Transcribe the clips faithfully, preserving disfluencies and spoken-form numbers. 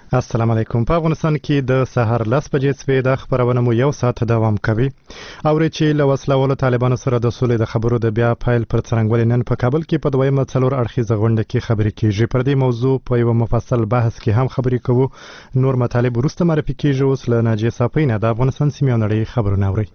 السلام علیکم. په افغانستان کې د سهار لس بجې څخه د خبرونه مو یو ساعت دوام کوي. اوري چې له وسلوالو طالبانو سره د سولې د خبرو د بیا فایل پر څرنګوالي نن په کابل کې په دویمه څلور اړخیزه غونډه کې خبرې کیږي. پر دې موضوع په یو مفصل بحث کې هم خبرې کوو. نور مطالب وروسته معرفي کیږي. اوس له ناجیه صافی نه د افغانستان سیمې او نړۍ خبرونه اوري.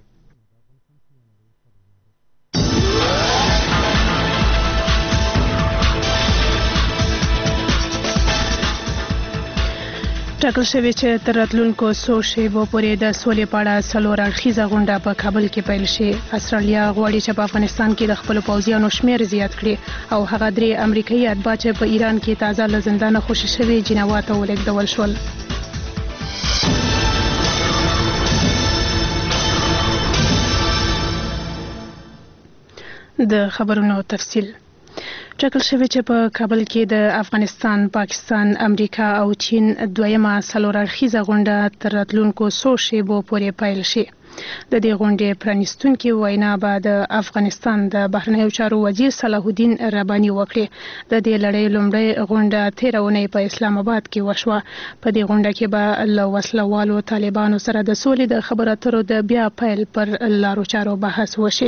ټاکل شوی چې تر راتلونکو څو شیبو پورې د سولې په اړه څلور اړخیزه غونډه په کابل کې پیل شي. استرالیا غواړي چې په افغانستان کې د خپلو پوځیانو شمیر زیات کړي او هغه درې امریکایي اتباع چې په ایران کې تازه له زندانه خوشي شوي جنوا ته ولېږدول شول. د خبرونو تفصیل ټاکل شوی چې په کابل کې د افغانستان، پاکستان، امریکا او چین دویمه څلور اړخیزه غونډه تر راتلونکو څو شیبو پورې پیل شي. د دې غونډې پرانیستونکي وینا به د افغانستان د بهرنیو چارو وزیر صلاح الدین رباني وکړي. د دې لړۍ لومړۍ غونډه تېره اونۍ په اسلام آباد کې وشوه. په دې غونډه کې به له وسلوالو طالبانو سره د سولې د خبرو اترو د بیا پیل پر لارو چارو بحث وشي.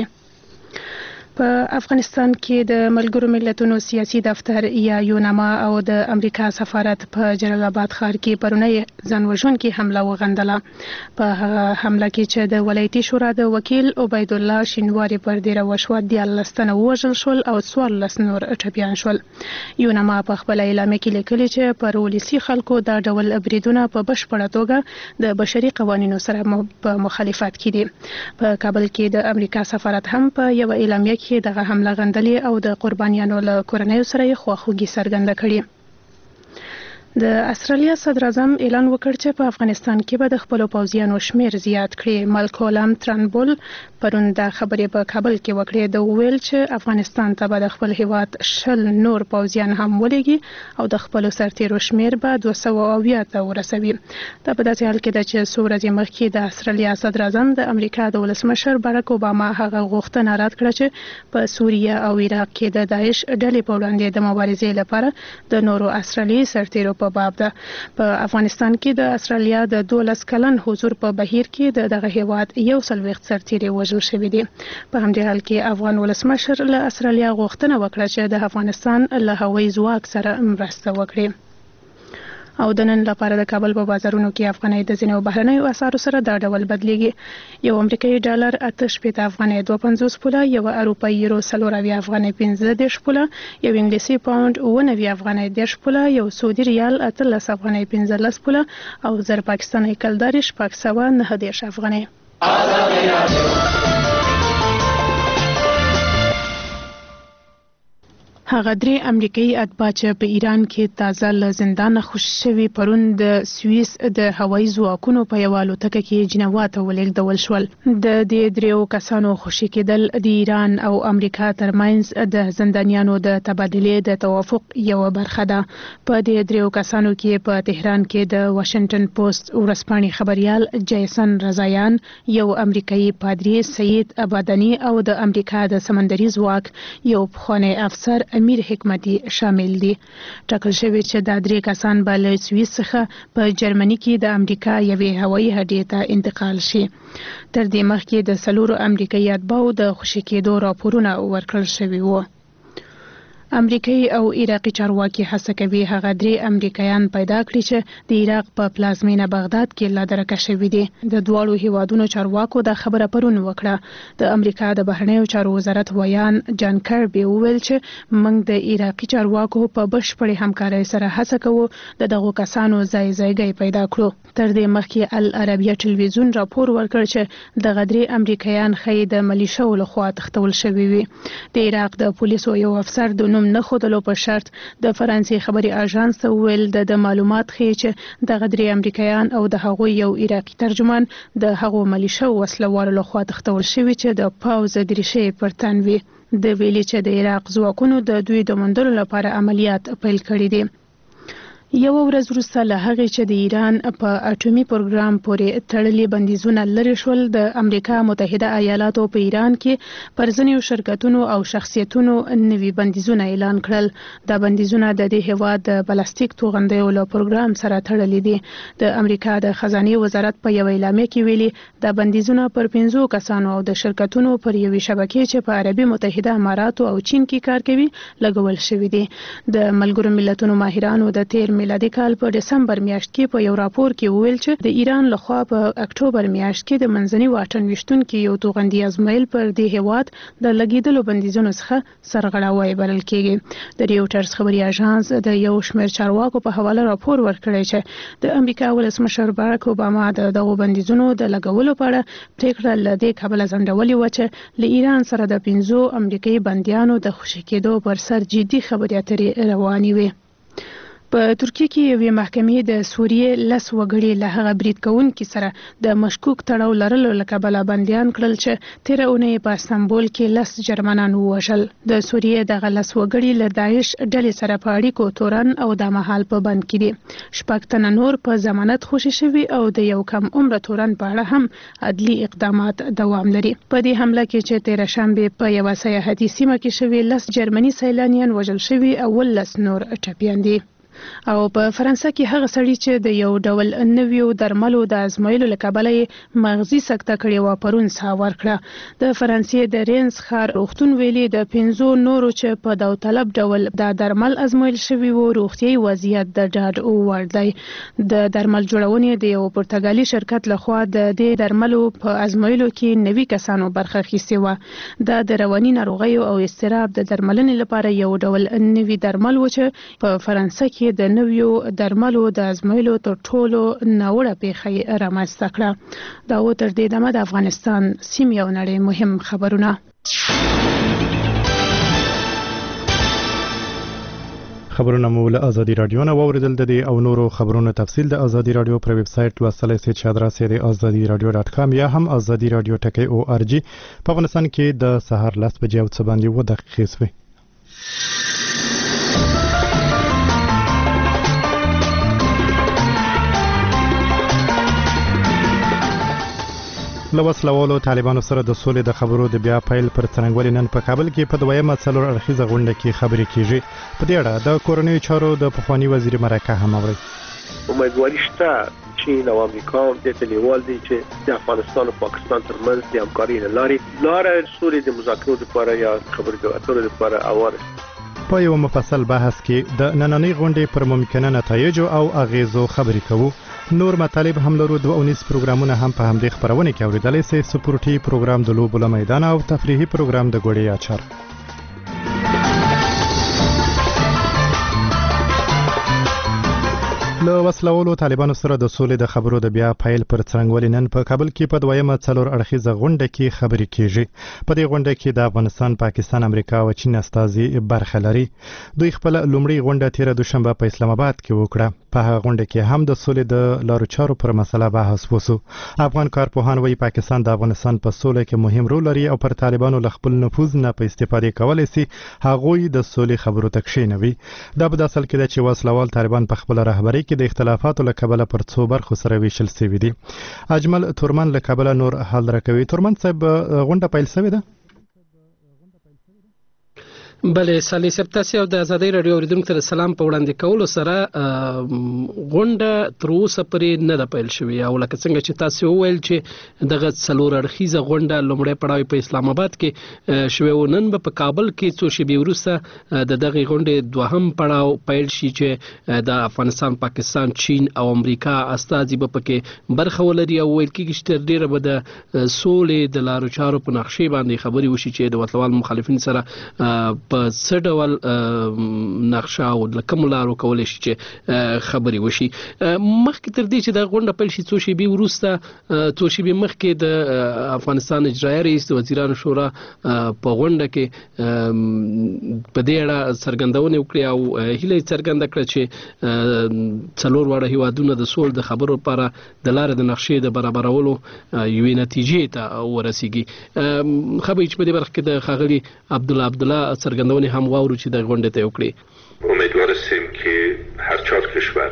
په افغانستان کې د ملګرو ملتونو سیاسي دفتر یا یوناما او د امریکا سفارت په جلال آباد ښار کې پرونی ځانوژونکې حمله وغندله. په هغه حمله کې چې د ولایتي شورا د وکیل عبید الله شینواري پر دیره وشوه، دیارلس تنه ووژل شول او څوارلس نور ټپیان شول. یوناما په خپل اعلامیه کې لیکلي چې پر ولسي خلکو دا ډول بریدونه په بشپړه توګه د بشري قوانینو سره په مخالفت کې دي. په کابل کې د امریکا سفارت هم په یو اعلامیه کې دغه حمله غندلې او د قربانیانو له کورنیو سره یې خواخوږي څرګنده کړې. د استرالیا صدر اعظم اعلان وکړ چې په افغانستان کې به د خپلو پوځیانو شمیر زیات کړي. مالکولم ترنبول پرون دا خبرې په کابل کې وکړې. د ویل چې افغانستان ته به د خپل هیواد شل نور پوځیان هم ولېږي او د خپلو سرتیرو شمیر به دوه سوه اویا ته ورسوي. دا په داسې حال کې ده چې څو ورځې مخکې د استرالیا صدر اعظم د امریکا د ولسمشر باراک اوباما هغه غوښتنه رد کړه چې په سوریه او عراق کې د داعش ډلې په وړاندې د مبارزې لپاره د نورو استرالیایي سرتیرو په باب ده. په افغانستان کې د استرالیا د دولس کلن حضور په بهیر کې د دغه هیواد یو سلويخت سرتیري وژل شوی دي. په همدې حال کې افغان ولسمشر له استرالیا غوښتنه وکړه چې د افغانستان له هوایي ځواک سره مرسته وکړي. او د نن لپاره د کابل په بازارونو کې افغانۍ د ځینو بهرنیو اسعارو سره دا ډول بدلیږي. یو امریکایي ډالر اته شپېته افغانۍ دوه پنځوس پوله، یو اروپایي یورو څلور اویا افغانۍ پنځه دېرش پوله، یو انګلیسي پاونډ اوه نوي افغانۍ دېرش پوله، یو سعودي ریال اتلس افغانۍ پنځلس پوله او زر پاکستاني کلداري شپږ سوه نهه دېرش افغانۍ. هغه درې امریکایي اتباع چې په ایران کې تازه له زندانه خوشي شوي پرون د سویس د هوایي ځواکونو په یوه الوتکه کې جنوا ته ولېږدول شول. د دې دریو کسانو خوشي کېدل د ایران او امریکا ترمنځ د زندانیانو د تبادلې د توافق یوه برخه ده. په دې دریو کسانو کې په تهران کې د واشنگټن پوسټ ورځپاڼې خبریال جیسن رضایان، یو امریکایي پادری سید ابادنی او د امریکا د سمندري ځواک یو پخوانی افسر امیر حکمتي شامل دي. ټاکل شوی چې دا درې کسان به له سویس څخه په جرمني کې د امریکا یوې هوایي اډې ته انتقال شي. تر دې مخکې د څلورو امریکایي اتباعو د خوشي کېدو راپورونه ورکړل شوي وو. امریکایي او عراقي چارواکي هڅه کوي هغه درې امریکایان پیدا کړي چې د عراق په پلازمینه بغداد کې لا درکه شوي دي. د دواړو هیوادونو چارواکو دا خبره پرون وکړه. د امریکا د بهرنیو چارو وزارت ویان جان کربي وویل چې موږ د عراقي چارواکو په بشپړې همکارۍ سره هڅه کوو د دغو کسانو ځای ځایګی پیدا کړو. تر دې مخکې العربیه ټلویزیون راپور ورکړ چې دغه درې امریکایان ښایي د ملیشو لخوا تښتول شوي وي. د عراق د پولیسو یو افسر د نوم نه ښودلو په شرط د فرانسې خبري اژانس ته وویل د معلومات ښیي چې دغه درې امریکایان او د هغوی یو عراقي ترجمان د هغو ملیشو وسلوالو لخوا تښتول شوي چې د پوځ دریشۍ پر تن وي. د ویلي چې د عراق ځواکونو د دوی د موندلو لپاره عملیات پیل کړي دي. یو ورځ وروسته له هغې چې د ایران په اټومي پروګرام پورې تړلي بندیزونه لرې شول، د امریکا متحده ایالاتو په ایران کې پر ځینو شرکتونو او شخصیتونو نوي بندیزونه اعلان کړل. دا بندیزونه د دې هیواد د پلاستیک توغندیو له پروګرام سره تړلي دي. د امریکا د خزانه وزارت په یو اعلامیه کې ویلي دا بندیزونه پر پنځو کسانو او د شرکتونو پر یوې شبکې چې په عربي متحده اماراتو او چین کې کار کوي لګول شوي دي. د ملګرو ملتونو ماهرانو د تیر میلادي کال په دسمبر میاشت کې په یو راپور کې وویل چې د ایران لخوا په اکتوبر میاشت کې د منځني واټن ویشتونکو یو توغندي ازمایل پر دې هیواد د لګیدلو بندیزونو څخه سرغړاوی بلل کېږي. د ریوټرز خبري اژانس د یو شمېر چارواکو په حواله راپور ورکړی چې د امریکا ولسمشر باراک اوباما د دغو بندیزونو د لګولو په اړه پریکړه له دې کبله ځنډولې وه چې له ایران سره د پنځو امریکایي بندیانو د خوشي کېدو پر سر جدي خبرې اترې روانې وې. په ترکیه کې یوې محکمې د سوریې لس وګړي له هغه برید کوونکي سره د مشکوک تړاو لرلو له کبله بندیان کړل چې تېره اونۍ په استانبول کې لس جرمنان ووژل. د سوریې دغه لس وګړي له داعش ډلې سره په اړیکو تورن او د مهال په بند کې دي. شپږ تنه نور په ضمانت خوشي شوي او د یو کم عمره تورن په اړه هم عدلي اقدامات دوام لري. په دې حمله کې چې تېره شنبه په یوه سیاحتي سیمه کې شوي لس جرمني سیلانیان وژل شوي او ولس نور ټپیان دي. او په فرانسه کې هغه سړی چې د یو ډول نویو درملو د ازمایلو له کبله مغزي سکته کړې و پرون ساه ورکړه. د فرانسې د رینز ښار روغتون ویلي د پنځو نورو چې په داوطلب ډول د درمل ازمایل شوي وو روغتیايي وضعیت د ډاډ وړ دی. د درمل جوړونې د یو پرتګالي شرکت لخوا د دې درملو په ازمایلو کې نوي کسانو برخه اخیستې وه. دا د رواني ناروغیو او اضطراب د درملنې لپاره یو ډول نوي درمل و چې په فرانسه کې د نویو درملو د ازمایلو تر ټولو ناوړه پیښه رامنځته کړه. دا و تر دې دمه د افغانستان سیمې او نړۍ مهم خبرونه. خبرونه مو له ازادي رادیو نه واوریدل. د دې او نورو خبرونو تفصیل د ازادي رادیو پر ویب سټ لوستلای شئ چې ادرس یې د ازادي رادیو ډاټ کام یا هم ازادي رادیو ټکی او ار جی. په افغانستان کې د سهار لس بجې او څه باندې و دقیقې سوې. له وسلوالو طالبانو سره د سولې د خبرو د بیا پیل پر څرنګوالي نن په کابل کې په دویمه څلور اړخیزه غونډه کې خبرې کیږي. په دې اړه د کورنیو چارو د پخوانی وزیر مرکه هم اوري. امیدواري شته چین او امریکا د تلیوال دي چې د افغانستان او پاکستان ترمنځ د همکارۍ لارې لاره سولې د مذاکرو لپاره یا خبرو اترو لپاره اواره. په یو مفصل بحث کې د نننۍ غونډې پر ممکنه نتایجو او اغیزو خبرې کوو. نور مطالب هم لرو. دوه اونیز پروګرامونه هم په همدې خبرونه کې اوریدلای شئ. سپورټي پروګرام د لوبو له میدان او تفریحي پروګرام د ګوړې اچار. له وسلوالو طالبانو سره د سولې د خبرو د بیا پیل پر څرنګوالي نن په کابل کې په دویمه څلور اړخیزه غونډه کې خبرې کیږي. په دې غونډه کې د افغانستان، پاکستان، امریکا او چین استازي برخه لري. دوی خپل لومړی غونډه تیر دوشنبه په اسلام آباد کې وکړه. په هغه غونډه کې هم د سولې د لارو چارو پر مسله بحث وشو. افغان کارپوهان وايي پاکستان د افغانستان په سوله کې مهم رول لري او پر طالبانو له خپل نفوذ نه په استفاده کولای شي هغوی د سولې خبرو ته کښینوي. دا په اصل کې د چې وسلوال طالبان په خپل رهبری کې د اختلافاتو له کبله پر څو برخو سره ویشل شوي دي. اجمل تورمن له کبله نور حل راکوي. تورمن صاحب غونډه پیل شوې ده؟ بله صالح صاحب، تاسو د ازادي رادیو اوریدونکو ته سلام په وړاندې کولو سره غونډه تر اوسه پرې نه ده پیل شوې او لکه څنګه چې تاسو وویل چې دغه څلور اړخیزه غونډه لومړی پړاو په اسلام آباد کې شوې او نن به په کابل کې څو شېبې وروسته د دغه غونډې دوهم پړاو پیل شي چې د افغانستان، پاکستان، چین او امریکا استازي به پکې برخه ولري او ویل کېږي چې تر ډیره به د سولې د لارو چارو په نقشې باندې خبرې وشي چې د وسلوال مخالفین سره په څه ډول نقشه او د کوم لارو کولای شي چې خبرې وشي. مخکې تر دې چې د غونډه پیل شي څو شېبې وروسته څو شېبې مخکې د افغانستان اجرایي رئیس د وزیرانو شورا په غونډه کې په دې اړه څرګندونې وکړې او هیله یې څرګنده کړه چې څلور واړه هیوادونه د سولې د خبرو لپاره د لارې د نقشې د برابرولو یوې نتیجې ته ورسیږي. خبرې چې په دې برخه کې د ښاغلي عبدالله عبدالله څرګندونې هم واورو چې د غونډې ته وکړي. امیدوار هستیم که هر چهار کشور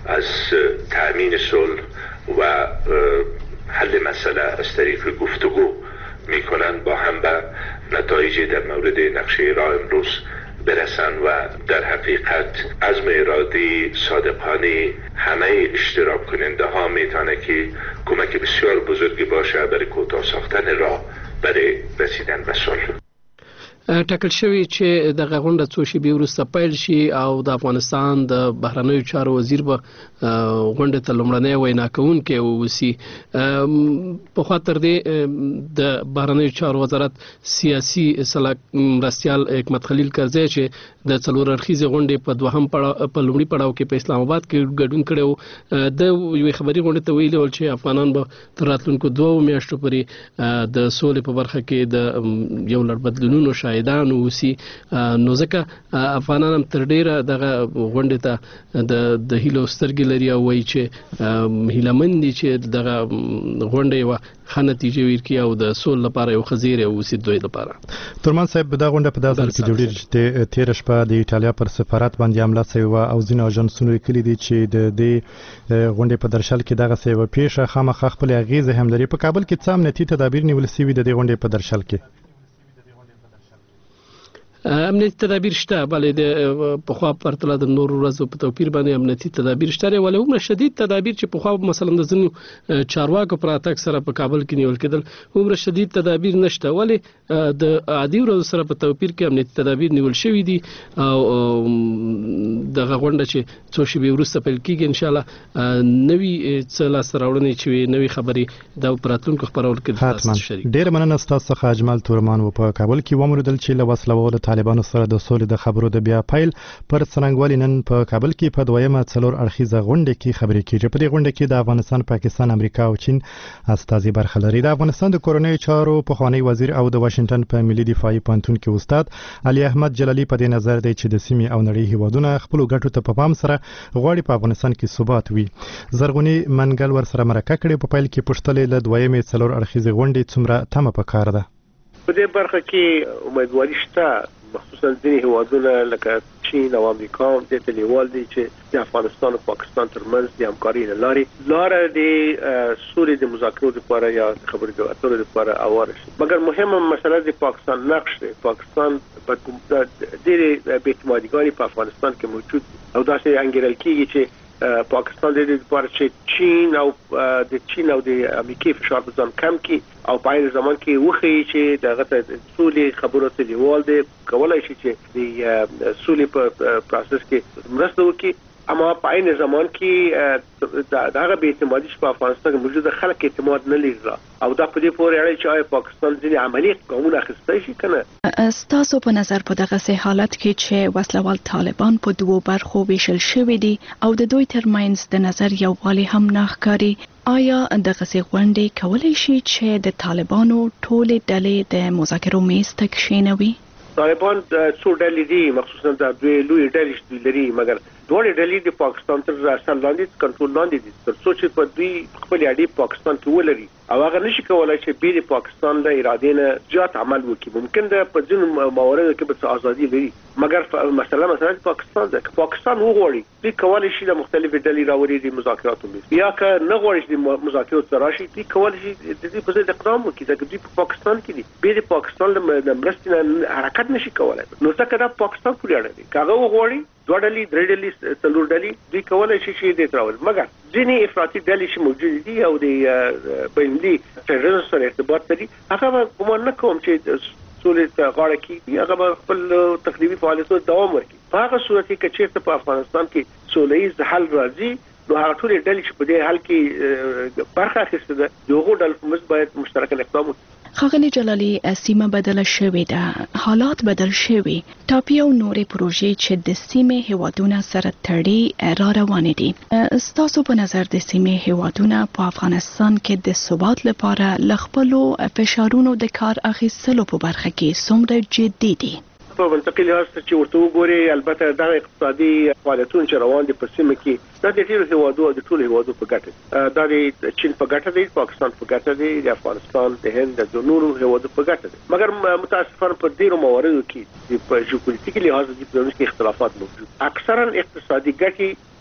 از تأمین صلح و حل مسئله از طریق گفتگو میکنن با هم به نتایج در مورد نقشه راه امروز برسن و در حقیقت عزم ارادی صادقانه همه اشتراک کننده ها میتونه که کمک بسیار بزرگی باشه برای کوتاه ساختن راه برای رسیدن به صلح. ټاکل شوی چې د غونډه څو شیبې وروسته پیل شي او د افغانستان د بهرنیو چارو وزیر به غونډه ته لومړنی وینا کوونکی اوسي. په خاطر دی د بهرنیو چارو وزارت سیاسي سلاک مرستیال حکمت خلیل کرزی چې د څلور اړخیزې غونډې په دوهم پړاو په لومړي پړاو کې په اسلام آباد کې ګډون کړی و، د یوې خبري غونډې ته ویلي ول چې افغانان به تر راتلونکو دوه میاشتو پورې د سولې په برخه کې د یو لړ بدلونونو شاهدان اوسي. نو ځکه افغانان هم تر ډیره دغه غونډې ته د د هیلو سترګې لري او وایي چې هیلهمن دي چې دغه غونډه یو ښه نتیجه ورکړي او د سولې لپاره یو خزیره اوسي دوی لپاره. ترمن صاحب دا غونډه په داسې کې جوړیږي چې تیر شپه د ایټالیا پر سفارت باندې حمله شوې و او ځینې اژانسونو لیکلي دي چې د دې غونډې په درشل کې دغه څه و پیښه خامخا خپل اغیزه هم لري. په کابل کې څه امنیتي تدابیر نیول شوي د دې غونډې په درشل کې؟ امنیتي تدابیر شته، بلې د پخوا پرتله د نور ورځو په توپیر باندې امنیتي تدابیر شته، ولې عمر شدید تدابیر چې پخوا مثلا د ځینو چارواکو پر اتاک سره په کابل کې نیول کېدل عمر شدید تدابیر نشته، ولې د عادي ورځو سره په توپیر کې امنیتي تدابیر نیول شوي دي او دغه غونډه چې څو شېبې وروسته پیل کېږي ان شاء الله نوي څه لاسته راوړنې چې نوي خبرې د راتلونکو خبرول کې تاسو شریک. ډېر مننه ستاسو څخه اجمل تورمان و. په کابل کې وموندل چې له وسلوالو طالبانو سره د سولې د خبرو د بیا پیل پر څرنګوالي نن په کابل کې په دویمه څلور اړخیزه غونډه کې خبرې کیږي. په دې غونډه کې د افغانستان، پاکستان، امریکا او چین استازي برخه لري. د افغانستان د کورنۍ چارو پخوانی وزیر او د واشنگټن په ملي دفاعي پوهنتون کې استاد علي احمد جلالي په دې نظر دی چې د سیمې او نړۍ هیوادونه خپل ګټو ته په پام سره غواړي په افغانستان کې ثبات وي. زرغونی منګل ور سره مرکه کړې په پیل کې پښتلې له دویمه څلور اړخیزه غونډې څومره تمه پکار ده. په دې برخه کې امیدواري شته، مخصوصا ځینې هیوادونه لکه چین او امریکا د تلیوال دي چې د افغانستان او پاکستان ترمنځ د همکارۍ لارې لاره د سولې د مذاکرو لپاره یا خبرو اترو لپاره اواره شي. مګر مهمه مسله د پاکستان نقش دی. پاکستان په ډېرې بې اعتمادیګانې په افغانستان کې موجود او داسې انګیرل کېږي چې پاکستان د دې لپاره چې چین او د چین او د امریکا فشار په ځان کم کړي او په عین زمان کې وښیي چې دغه سولې خبرو ته دیوال دی کولای شي چې د سولې په پروسس کې مرسته وکړي، اما په عین زمان کې دغه بې اعتمادي په افغانستان کې موجوده خلک اعتماد نه لري او دا په دې پورې اړه چې آیا پاکستان ځینې عملی ګامونه اخیستی شي کنه. ستاسو په نظر په دغه سه حالت کې چې وسلوال طالبان په دوو برخو ویشل شوي دي او د دوی ترمنځ د نظر یووالی هم نه ښکاري، آیا دغه سه غونډې کولای شي چې د طالبانو ټولې ډلې د مذاکرو میز ته کښېنوي؟ طالبان څو ډلې دي، مخصوصا د دوی لوی ډلې لري، مګر دوه ډلې د پاکستان تر اثر لاندې کنټرول لاندې دي. تر څو چې په دوی خپل اړې پاکستان کې ولري او هغه نشي کولای چې بیر پاکستان له اراده نه زیات عمل وکړي. ممکن ده په ځینو مواردو کې به ازادي لري، مګر مثلا مثلا پاکستان د پاکستان وغوړي دوی کولای شي د مختلفو ډلې راوړي د مذاکراتو میز، یا که نه غواړي د مذاکراتو راشي دوی کولای شي د دې په ځای اقدام وکړي ځکه دوی په پاکستان کې دي. بیر پاکستان له مرستې نه حرکت نشي کولای. نو ځکه دا پاکستان پورې اړه دي. کاغه وغوړي دوه ډلې درې ډلې څلور ډلې دوی کولای شي چې دې تراول، مګر ځینې افراطي ډلې چې موجود دي او د بینلي تروريزم سره ارتباط لري هغه ګمان نه کوم چې سولې ته غاړه کېږي، هغه خپل تخریبي فعالیتونو دوام ورکړي. په هغه صورت کې که چېرته په افغانستان کې سولهییز حل راځي نو هغه ټولې ډلې چې په دې حل کې برخه اخیستې ده د هغو ډلو په منځ باید مشترک اقدام وکړي. ښاغلي جلالي، سیمه بدله شوې ده، حالات بدل شوي، ټاپي او نورې پروژې چې د سیمې هیوادونه سره تړي را روانې دي. ستاسو په نظر د سیمې هیوادونه په افغانستان کې د ثبات لپاره له خپلو فشارونو د کار اخیستلو په برخه کې څومره جدي دي؟ په منطقي لحاظ چې ورته وګوري البته دا اقتصادي فعالیتونه چې روان دي په سیمه کې دا د ټولو هیوادو د ټولو هیوادو په ګټه دا د چین په ګټه دی، پاکستان په ګټه دی، د افغانستان د هند د نورو هیوادو په ګټه دی. مګر متاسفانه په ډیرو مواردو کې په ژوپولیټیکي لحاظ د دې اختلافات موجود. اکثرا اقتصادي ګټې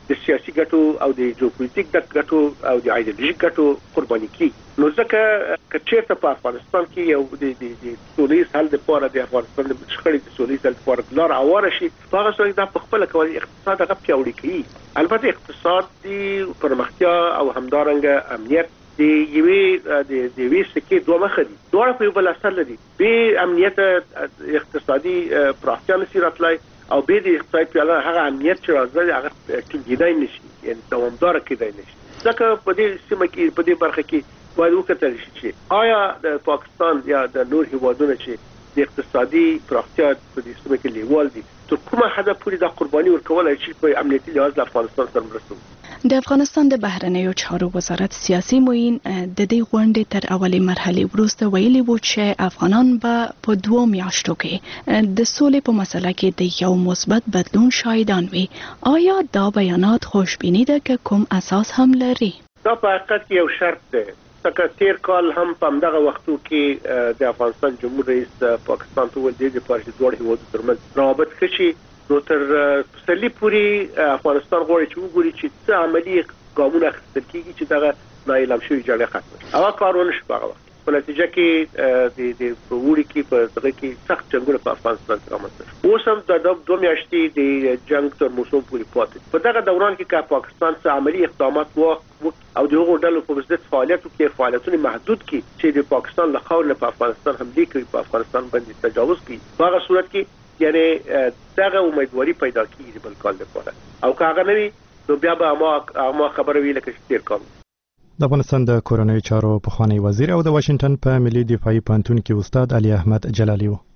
د سیاسي ګټو او د جیوپولیټیک ګټو او د ایدئولوژیک ګټو قرباني کی. نو ځکه کچېرته په افغانستان کې یو د د سولې حل لپاره د افغانستان د شخړې د سولې حل لپاره لار اواره شي، هغه څه د خپل کول اقتصاد هغه پیاوړی کوي. البته اقتصادي پرمختیا او همدارنګه امنیت د یوې د یوې سکې دوه مخ دي، دواړه په یو بل اثر لري. به امنیت اقتصادي پراختیا نشي راتلای او به د اقتصادي پیاله هغه امنیت چې راځي هغه ټینګېدای نشي، یعنی دوامدار کېدای نشي. ځکه په دې سیمه کې په دې برخه کې باید وکتل شي چې آیا د پاکستان یا د نور هیوادونو چې د اقتصادي پراختیا په دې سیمه کې لیوال دي تر کومه حد پورې د قرباني ورکولای شي په امنیتي لحاظ له افغانستان سره مرسته. د افغانستان د بهرنیو چارو وزارت سیاسي معین د دې غونډې تر اولي مرحلې وروسته ویلي وو چې افغانان به په دوه میاشتو کې د سولې په مسله کې د یو مثبت بدلون شاهدان وي. آیا دا بیانات خوشبینی ده که کوم اساس هم لري؟ دا په حقیقت کې یو شرط دی. ځکه تیر کال هم په همدغه وختو کې د افغانستان جمهور رئیس پاکستان ته ویل د پارټي دوه هیوادو ترمنځ روابط ښه شي. نو تر پسرلي پورې افغانستان غواړي چې وګوري چې څه عملي ګامونه اخیستل کېږي چې دغه نااعلان شوې جګړه ختمه شي. هغه کار ونه شو په هغه وخت. په نتیجه کې د د وړي کې په دغه کې سخت جنګونه په افغانستان کې رامنځته شو. اوس هم د دوه میاشتې د جنګ تر موسم پورې پاتې. په دغه دوران کې که پاکستان څه عملي اقدامات وکړي او د هغو ډلو په ضد فعالیتو کې فعالیتونه محدود کړي چې د پاکستان له خاورې په افغانستان حملې کوي، په افغانستان باندې تجاوز کوي، په هغه صورت کې یعنی دغه امیدواري پیدا کیږي بل کال لپاره. او که هغه نه وي نو بیا به ما خبره وی لکه چې تیر کال. د افغانستان د کورنیو چارو پخوانی وزیر او د واشنگټن په ملي دفاعي پوهنتون کې استاد علي احمد جلالي و.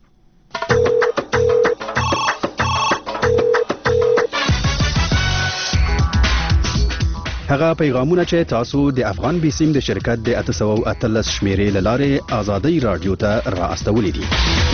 هغه پیغامونه چې تاسو د افغان بیسیم د شرکت د اته سوه او اتلس شمیرې له لارې آزادۍ رادیو ته را استولې دي.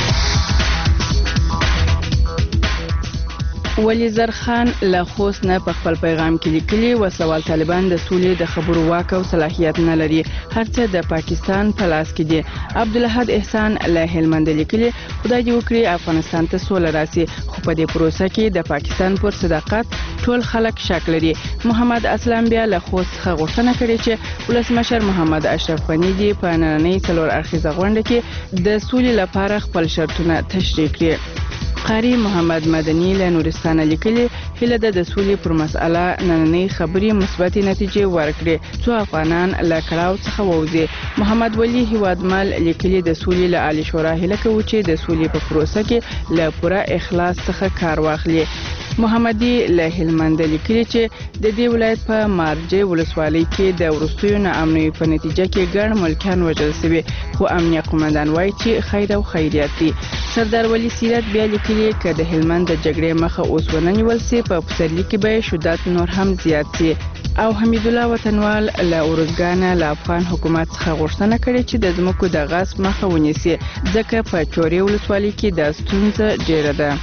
ولی زرخان له خوست نه په خپل پیغام کې لیکلي وسوال طالبان د سولې د خبرو واک او صلاحیت نه لري، هرڅه د پاکستان په لاس کې دي. عبدالحد احسان له هلمند لیکلي خدای دې وکړي افغانستان ته سوله راسي، خو په دې پروسه کې د پاکستان پر صداقت ټول خلک شک لري. محمد اسلام بیا له خوست څخه غوښتنه کړې چې ولسمشر محمد اشرف غني دې په نننۍ څلور اړخیزه غونډه کې د سولې لپاره خپل شرطونه تشریح کړي. قاری محمد مدني له نورستان لیکلي هله د سولې پر مسأله نننۍ خبري مثبت نتیجې ورکړي څو افغانان له کړاو څخه ووځي. محمد ولی هیوادمل لیکلي د سولې له عالی شورا هله کوي چې د سولې په پروسه کې له پوره اخلاص څخه کار واخلي. محمدي له هلمند لیکلي چې د دې ولایت په مارجې ولسوالۍ کې د ورستیو ناامنۍ په نتیجه کې ګڼ ملکیان وژل شوي، خو امنیه قومندان وایي چې خیر او خیریت دي. سردار ولی سیرت بیا لیکلي چې د هلمند د جګړې مخه اوس ونه نیول سي، په پسرلي کې به شدت نور هم زیات سي. او حمید الله وطنوال له اورزګانه له افغان حکومت څخه غوښتنه کړې چې د ځمکو د غصب مخه ونیسي، ځکه په چورې ولسوالۍ کې د ستونزه ډیره ده.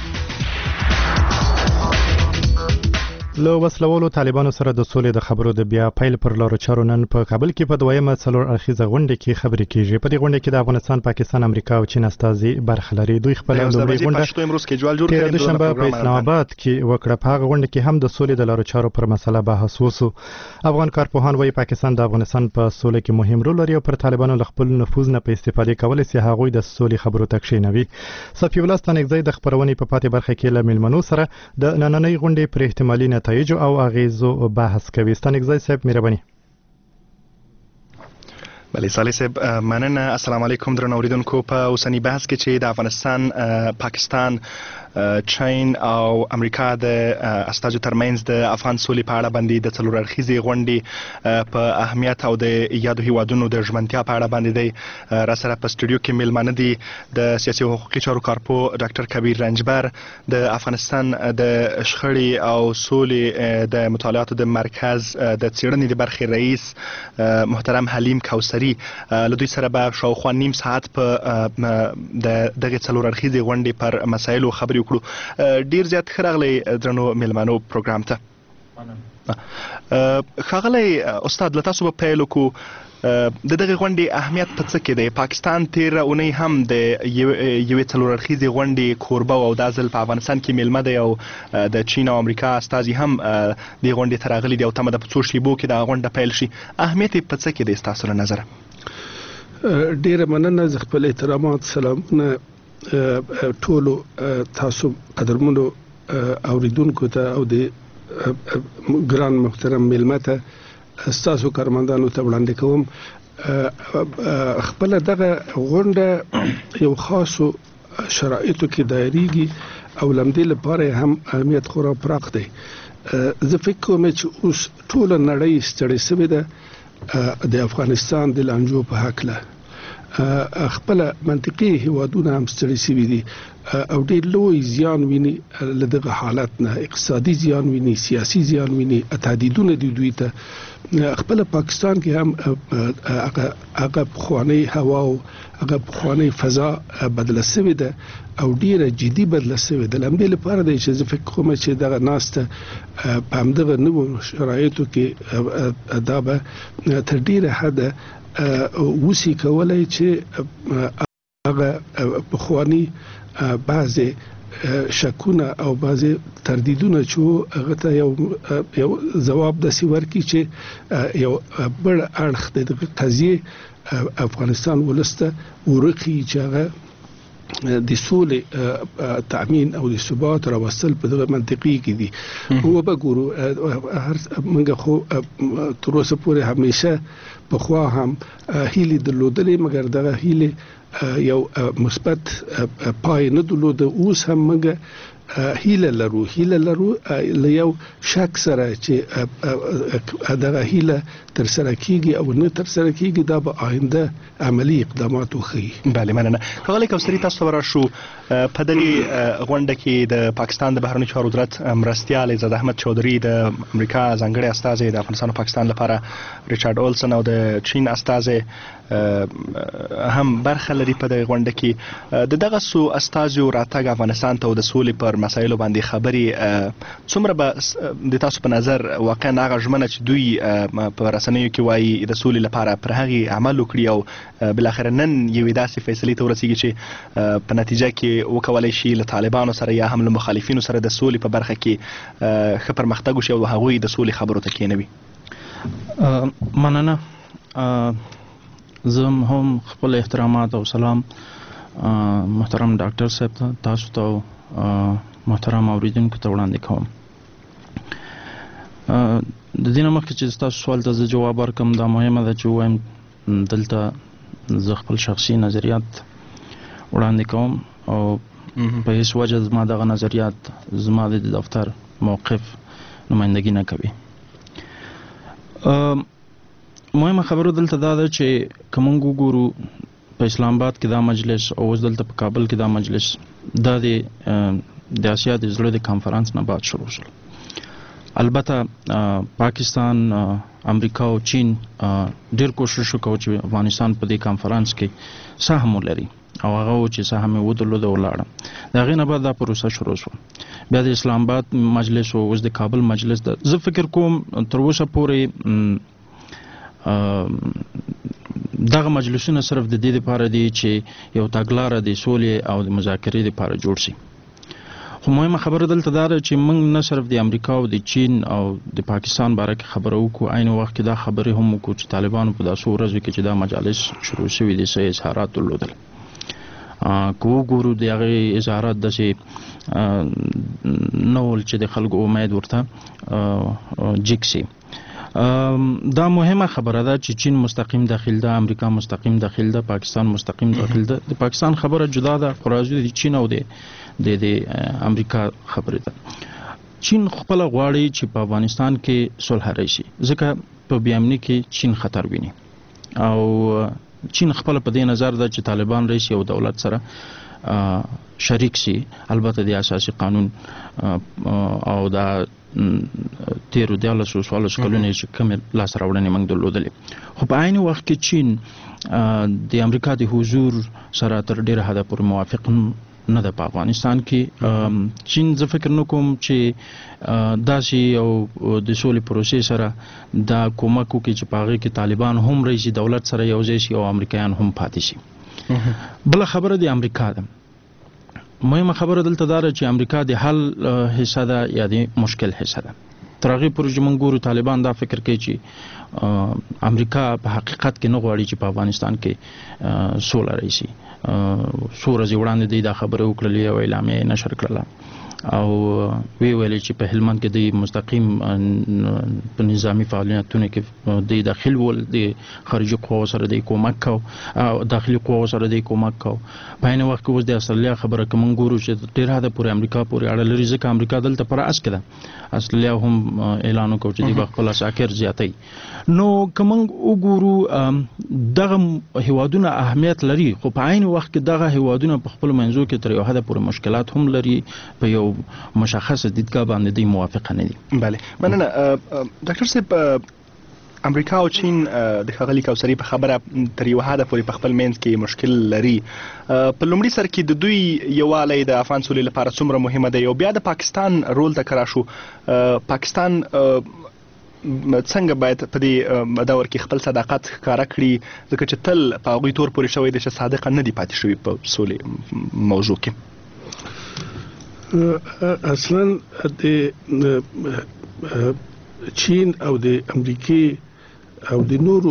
له وسلوالو طالبانو سره د سولې د خبرو د بیا پیل پر لارو چارو نن په کابل کې په دویمه څلور اړخیزه غونډه کې خبرې کیږي. په دې غونډه کې د افغانستان، پاکستان، امریکا او چین استازي برخه لري. دوی خپل لومړی غونډه د شنبه په اسلام آباد کې وکړه. په هغه غونډه کې هم د سولې د لارو چارو پر مسله بحث وشو. افغان کارپوهان وايي پاکستان د افغانستان په سولې کې مهم رول لري او پر طالبانو له خپل نفوذ نه په استفاده کولای شي هغه د سولې خبرو ته کښینوي. صفي الله ستانګزی د خبرونې په پاتې برخه کې له ملمنو سره د نننۍ غونډې پر احتمالي نتایج او اغیزو بحث کوي. ستانګزی صاحب مهرباني. بله صالح صاحب مننه. السلام علیکم درنو اوریدونکو. په اوسنی بحث کې چې د افغانستان، پاکستان، چین او امریکا د استازو ترمنځ د افغان سولې په اړه باندې د څلور اړخیزې غونډې په اهمیت او د یادو هیوادونو د ژمنتیا په اړه باندې دی را سره په سټوډیو کې میلمانه دي د سیاسي او حقوقي چارو کارپو ډاکټر کبیر رنجبر، د افغانستان د شخړې او سولې د مطالعاتو د مرکز د څېړنې د برخې رئیس محترم حلیم کوثري. له دوی سره به شاوخوا نیم ساعت په دغه څلور اړخیزې غونډې پر مسایلو خبرې وکړو. ډیر زیات ښه راغلی درنو میلمانو پروګرام ته. ښاغلی استاد له تاسو به پیل وکړو د دغه غونډې اهمیت په څه کې دی؟ پاکستان تېره اونۍ هم د یوې څلور اړخیزې غونډې کوربه او دا ځل په افغانستان کې میلمه دی او د چین او امریکا استازي هم دې غونډې ته راغلي دي او تمه ده په څو شېبو کې دا غونډه پیل شي. اهمیت یې په څه کې دی ستاسو له نظره؟ ډېره مننه. زه خپل احترامات سلامونه ټولو تاسو قدرمنو اوریدونکو ته او د ګران محترم میلمه ته ستاسو کارمندانو ته وړاندې کوم. خپل دغه غونډه یو خاصو شرایطو کې دایریږي او لمدې لپاره هم اهمیت خورا پراخ دی. زه فکر کوم چې اوس ټول نړۍ ستړې شوې ده د افغانستان د لانجو په هکله. خپل منطقي هیوادونه هم ستړي شوي دي او ډېر لوی زیان ویني له دغه حالت نه. اقتصادي زیان ویني، سیاسي زیان ویني، تهدیدونه دي دوی ته. خپل پاکستان کې هم هغه پخوانۍ هوا او هغه پخوانۍ فضا بدله شوې ده او ډېره جدي بدله شوې ده. لمدې لپاره دی چې زه فکر کوم چې دغه ناسته په همدغه نوو شرایطو کې دا به تر ډېره حده وسی کولای چې هغه پخوانی بعضې شکونه او بعضې تردیدونه چې هغه ته یو یو ځواب داسې ورکړي چې یو بل اړخ د دغه قضیې افغانستان ولس ته ورخي چې هغه د سولې تامین او د ثبات راوستل په دغه منطقي کې دي. هو به ګورو هر موږ خو تر اوسه پورې همیشه پخوا هم هیلې درلودلې مګر دغه هیلې یو مثبت پای نه درلوده. اوس هم موږ هیله لرو هیله لرو له یو شک سره چې دغه هیله تر سره کیږي او نه تر سره کیږي دا به آینده عملی اقدامات وخی. بله مننه. ښاغلی کوثري تاسو ته راشو. په دغې غونډه کې د پاکستان د بهرنیو چارو وزارت مرستیال عزت احمد چودھري، د امریکا ځانګړی استازی د افغانستان او پاکستان لپاره ریچارډ اولسن او د چین استازی هم برخه لري په دغه غونډه کې. د دغه څو استازیو راتګ افغانستان ته او د سولې پر مسایلو باندې خبرې څومره به د تاسو په نظر واقعا هغه ژمنه چې دوی په رسنیو کې وایي د سولې لپاره پر هغې عمل وکړي او بالاخره نن یوې داسې فیصلې ته ورسیږي چې په نتیجه کې وکولای شي له طالبانو سره یا هم له مخالفینو سره د سولې په برخه کې ښه پرمختګ وشي او هغوی د سولې خبرو ته کېنوي؟ مننه. زه هم خپل احترامات او سلام محترم ډاکټر صاحب ته، تاسو ته محترم اوریدونکو ته وړاندې کوم. د دې نه مخکې چې تاسو سوال ته زه جواب ورکړم، دا مهمه ده چې ووایم دلته زه خپل شخصي نظریات وړاندې کوم او په هیڅ وجه زما دغه نظریات زما د دفتر موقف نمایندګي نه کوي. مهمه خبره دلته دا ده چې که موږ وګورو په اسلام آباد کې دا مجلس او اوس دلته په کابل کې دا مجلس دا د د اسیا د زړه د کانفرنس نه بعد شروع شول. البته پاکستان، امریکا او چین ډېر کوشش وکړ چې افغانستان په دې کانفرنس کې سهم ولري او هغه چې سهم یې ودرلوده ولاړه. د هغې نه بعد دا پروسه شروع شوه. بیا د اسلام آباد مجلس او اوس د کابل مجلس ده. زه فکر کوم تر اوسه پورې دغه مجلسونه صرف د دې لپاره دي چې یو تګلاره د سولې او د مذاکرې لپاره جوړ شي. خو مهمه خبره دلته دا ده چې موږ نه صرف د امریکا او د چین او د پاکستان باره کې خبره وکړو، عین وخت کې دا خبرې هم وکړو چې طالبانو په داسې ورځو کې چې دا مجالس شروع شوي دي څه اظهارات درلودل. که وګورو د هغې اظهارات داسې نه ول چې د خلکو امید ورته جګ سي. دا مهمه خبره ده چې چین مستقیم داخل ده، امریکا مستقیم داخل ده، پاکستان مستقیم داخل ده. د پاکستان خبره جدا ده، خو راځو د چین او د د امریکا خبره ده. چین خپل غواړي چې په افغانستان کې صلح راشي، ځکه په بیامني کې چین خطر ویني او چین خپل په دې نظر ده چې طالبان راشي او دولت سره شریک شي. البته د اساسي قانون او د تیرو دیالسو سوالس کلونه چې کومې لاسته راوړنې موږ درلودلې، خو په عین وخت کې چین د امریکا د حضور سره تر ډېره حده پورې موافق نه ده په افغانستان کې. چین زه فکر نه کوم چې داسې او د سولې پروسې سره دا کومک وکړي چې په هغې کې طالبان هم رئیس دولت سره یو ځای شي او امریکایان هم پاتې شي. بله خبره د امریکا ده. مهمه خبره دلته دا ده چې امریکا د حل حصه ده یا د مشکل حصه ده. تر هغې پورې چې موږ ګورو طالبان دا فکر کوي چې امریکا په حقیقت کې نه غواړي چې په افغانستان کې سوله راشي. څو ورځې وړاندې دوی دا خبره وکړلې او اعلامیه یې نشر کړله او وی ویل چې په هلمند کې دوی مستقیم په نظامی فعالیتونو کې دوی داخل ول د خارجي قواو سره دوی کومک کو او داخلي قواو سره دوی کومک کو. په عین وخت کې اوس د استرالیا خبره کوم ګورو چې ډېر حد پورې امریکا پورې اړه لري ځکه امریکا دلته پر اس کړه. استرالیا هم اعلان وکړ چې دوی خپل عساکر زیاتوي. نو کوم وګورو دغه هیوادونه اهمیت لري خو په عین وخت کې دغه هیوادونه په خپل منځو کې تر یو حد پورې مشکلات هم لري په یو مشخصه دیدګاه باندې دوی موافقه نه دي. بله مننه ډاکټر صاحب. امریکا او چین د ښاغلي کوثري په خبره تر یو حده پورې په خپل منځ کې مشکل لري. په لومړي سر کې د دوی یووالی د افغان سولې لپاره څومره مهمه دی او بیا د پاکستان رول ته که راشو پاکستان څنګه باید په دې دور کې خپل صداقت ښکاره کړي ځکه چې تل په هغوی تور پورې شوی دی چې صادقه نه دي پاتې شوي په سولې موضوع کې. اصلا د چین او د امریکې او د نورو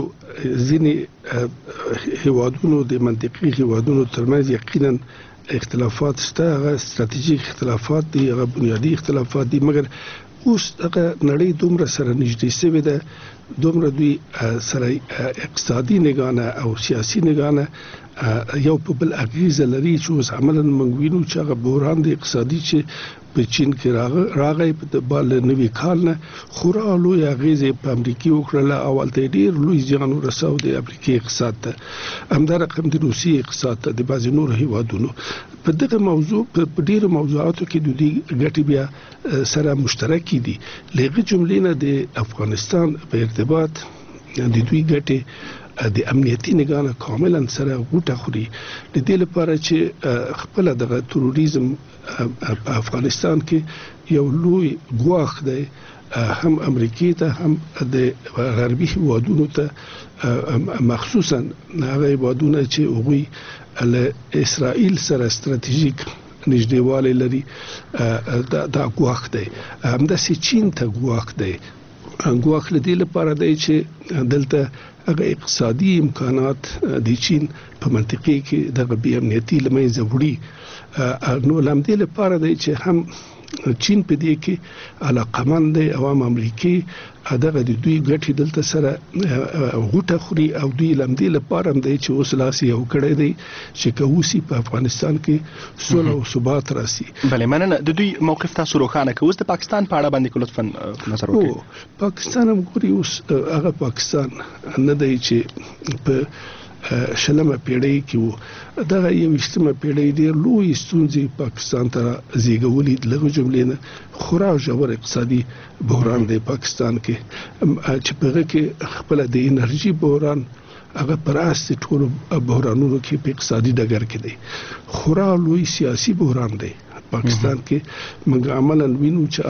ځینې هیوادونو د منطقي هیوادونو ترمنځ یقینا اختلافات شته. هغه ستراتیژیک اختلافات دي، هغه بنیادي اختلافات دي، مګر اوس هغه نړۍ دومره سره نږدې شوې ده، دومره دوی سره اقتصادي نګانه او سیاسي نګانه یو په بل اغیزه لري چې اوس عملاً موږ وینو چې هغه بحران د اقتصادي چې په چین کې راغی په بال نوي کال نه خورا لوی اغیزې په امریکا وکړله او هلته ډېر لوی زیان ورساو د امریکا اقتصاد ته، همدا رقم د روسیې اقتصاد ته، د بعضې نورو هیوادونو. په دغه موضوع په ډېرو موضوعاتو کې د دوی ګټې بیا سره مشترکې دي. له هغې جملې نه د افغانستان په ارتباط د دوی ګټې د امنیتي نگاه کاملا سره غوټه خوري. د دې لپاره چې خپل دغه تروریزم په افغانستان کې یو لوی ګواښ دی هم امریکای ته هم د غربي هیوادونو ته، مخصوصا هغه هیوادونه چې هغوی له اسرائیل سره ستراتیژیک نږدېوالی لري. دا ګواښ دی. همداسې چین ته ګواښ دی. ګواښ له دې لپاره دی چې دلته هغه اقتصادي امکانات د چین په منطقه کې دغه بې امنیتي له منځه وړي. نو له همدې لپاره دی چې هم چین په دې کې علاقمند دی او هم امریکې دغه د دوی ګټې دلته سره غوټه خوري او دوی له همدې لپاره هم دی چې اوس لاس یې یو کړی دی چې که اوسي په افغانستان کې سوله او ثبات راسي. بله مننه. د دوی موقف تاسو روښانه که اوس د پاکستان په اړه باندې لطفا نظر وکړئ. پاکستان هم ګوري اوس هغه پاکستان نه دی چې په شلمه پیړۍ کې وو. دغه یویشتمه پیړۍ ډېر لوی ستونزې پاکستان ته زیږولي. له هغو جملې نه خورا ژور اقتصادي بحران دی پاکستان کې چې په هغه کې خپله د انرژي بحران هغه پر اس د ټولو بحرانونو کې په اقتصادي ډګر کې دی. خورا لوی سیاسي بحران دی پاکستان کې. موږ عملاً وینو چې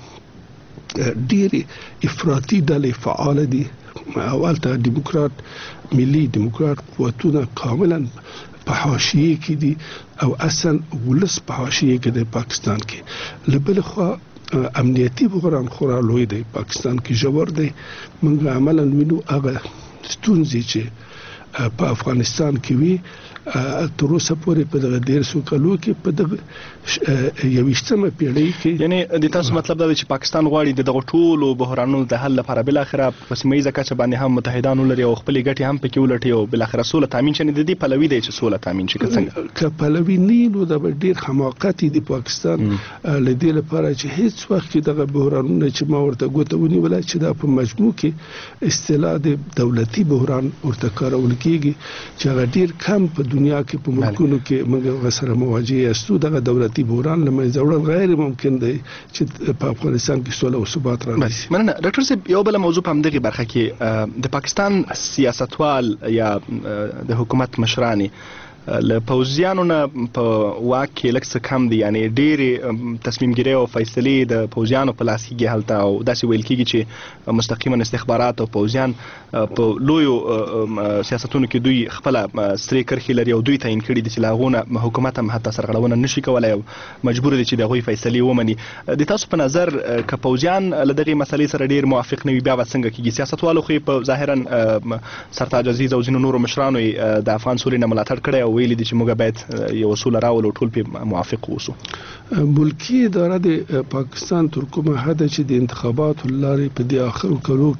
هلته ډېرې افراطي ډلې فعال دي. اول ته دیموکرات ملي دیموکرات قوتونه کاملا په حاشیه کې دي او اصلا ولس په حاشیه کې دی پاکستان کې. له بل خوا امنیتي بحران خورا لوی دی پاکستان کې، ژور دی. موږ عملاً وینو هغه ستونزې چې په افغانستان کې وي تر اوسه پورې په دغه ډېرسو کالو کې په دغه یویشتمه پیړۍ کې، یعنی د تاسو مطلب دا دی چې پاکستان غواړي د دغه ټولو بحرانونو د حل لپاره بالاخره په سیمه ییزه کچه باندې هم متحدان ولري او خپلې ګټې هم پکې ولټي او بالاخره سوله تامین شي. د دې پلوي دی چې سوله تامین شي. که څنګه که پلوي نه نو دا به ډېر حماقت دی پاکستان له دې لپاره چې هیڅ وخت کې دغه بحرانونه چې ما ورته ګوته ونیوله چې دا په مجموع کې اصطلاح د دولتي بحران ورته کارول کېږي چې هغه ډېر کم په دنیا کې په ملکونو کې موږ سره مواجه یاستو. دغه دولتي بحران له منځه وړل غیر ممکن دی چې په افغانستان کې سوله او ثبات رانیسي. مننه. ډاکټر صاحب یو بل موضوع په همدغه برخه کې د پاکستان سیاستوال یا د حکومت مشران له پوځیانو نه په واک کې لږ څه کم دي، یعنی ډېرې تصمیم ګیرۍ او فیصلې د پوځیانو په لاس کېږي هلته، او داسې ویل کېږي چې مستقیما استخبارات او پوځیان په لویو سیاستونو کې دوی خپله سترې کرښې لري او دوی تعین کړي دي چې له هغو نه حکومت هم حتی سرغړونه نشي کولی او مجبور دي چې د هغوی فیصلې ومني. د تاسو په نظر که پوځیان له دغې مسلې سره ډېر موافق نه وي بیا به څنګه کېږي؟ سیاستوالو خو یې په ظاهرا سرتاج عزیز او ځینو نورو مشرانو یې د افغان سولې نه ملاتړ کړی او ویلي دي چې موږ باید یو سوله راولو ټول پرې موافق اوسو. ملکی اداره د پاکستان تر کومه حده چې د انتخاباتو لارې په دې اخرو کلو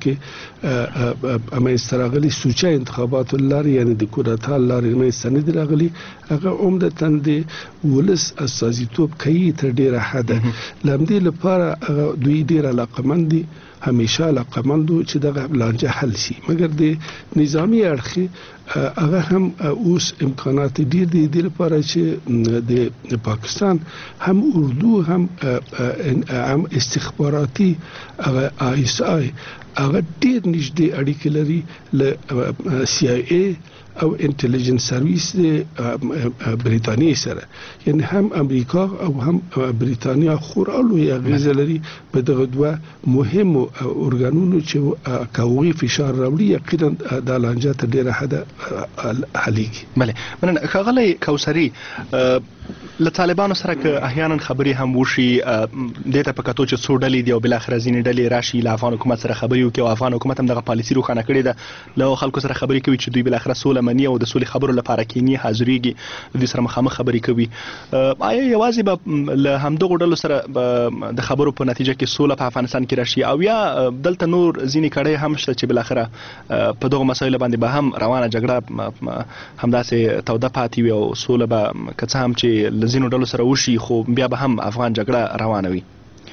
کې امنځته راغلي سوچه انتخاباتو لارې یعنی د کودتا لارې امنځته نه دي راغلي، هغه عمدتاً د ولس استازیتوب کوي تر ډېره حده. له همدې لپاره دوی ډېر علاقمند دي، همیشه علاقمند وو چې دغه لانجه حل شي، مګر د نظامی اړخ هغه هم اوس امکانات ډېر دي دې لپاره چې د پاکستان هم اردو هم هم استخباراتي هغه آی اس آی هغه ډېر نږدې اړیکې لري له سی آی ای او انټيليجنس سرویس د بریتانیې سره، یعنی هم امریکا او هم بریتانیا خورا لوی اغیزه لري په دغه دوه مهمو ارګانونو چې کاوی فشار راوړي یقینا د لانجه ته ډیره حد حلیږي. بله مننه. ښاغلی کوثري، له طالبانو سره که احیانا خبرې هم وشي دې ته په کتو چې څو ډلې دي او بالاخره ځینې ډلې راشي له افغان حکومت سره خبرې وکړي او افغان حکومت هم دغه پالیسي روښانه کړې ده، له خلکو سره خبرې کوي چې دوی بالاخره سوله مني او د سولې خبرو لپاره کینی حاضرېږي، دوی سره مخامخ خبرې کوي. آیا یوازې به له همدغو ډلو سره د خبرو په نتیجه کې سوله په افغانستان کې راشي او یا دلته نور ځینې کړۍ هم شته چې بالاخره په دغو مسایلو باندې به هم روانه جګړه همداسې توده پاتې وي او سوله به که څه هم چې له ځینو ډلو سره وشي خو بیا به هم افغان جګړه روانه وي؟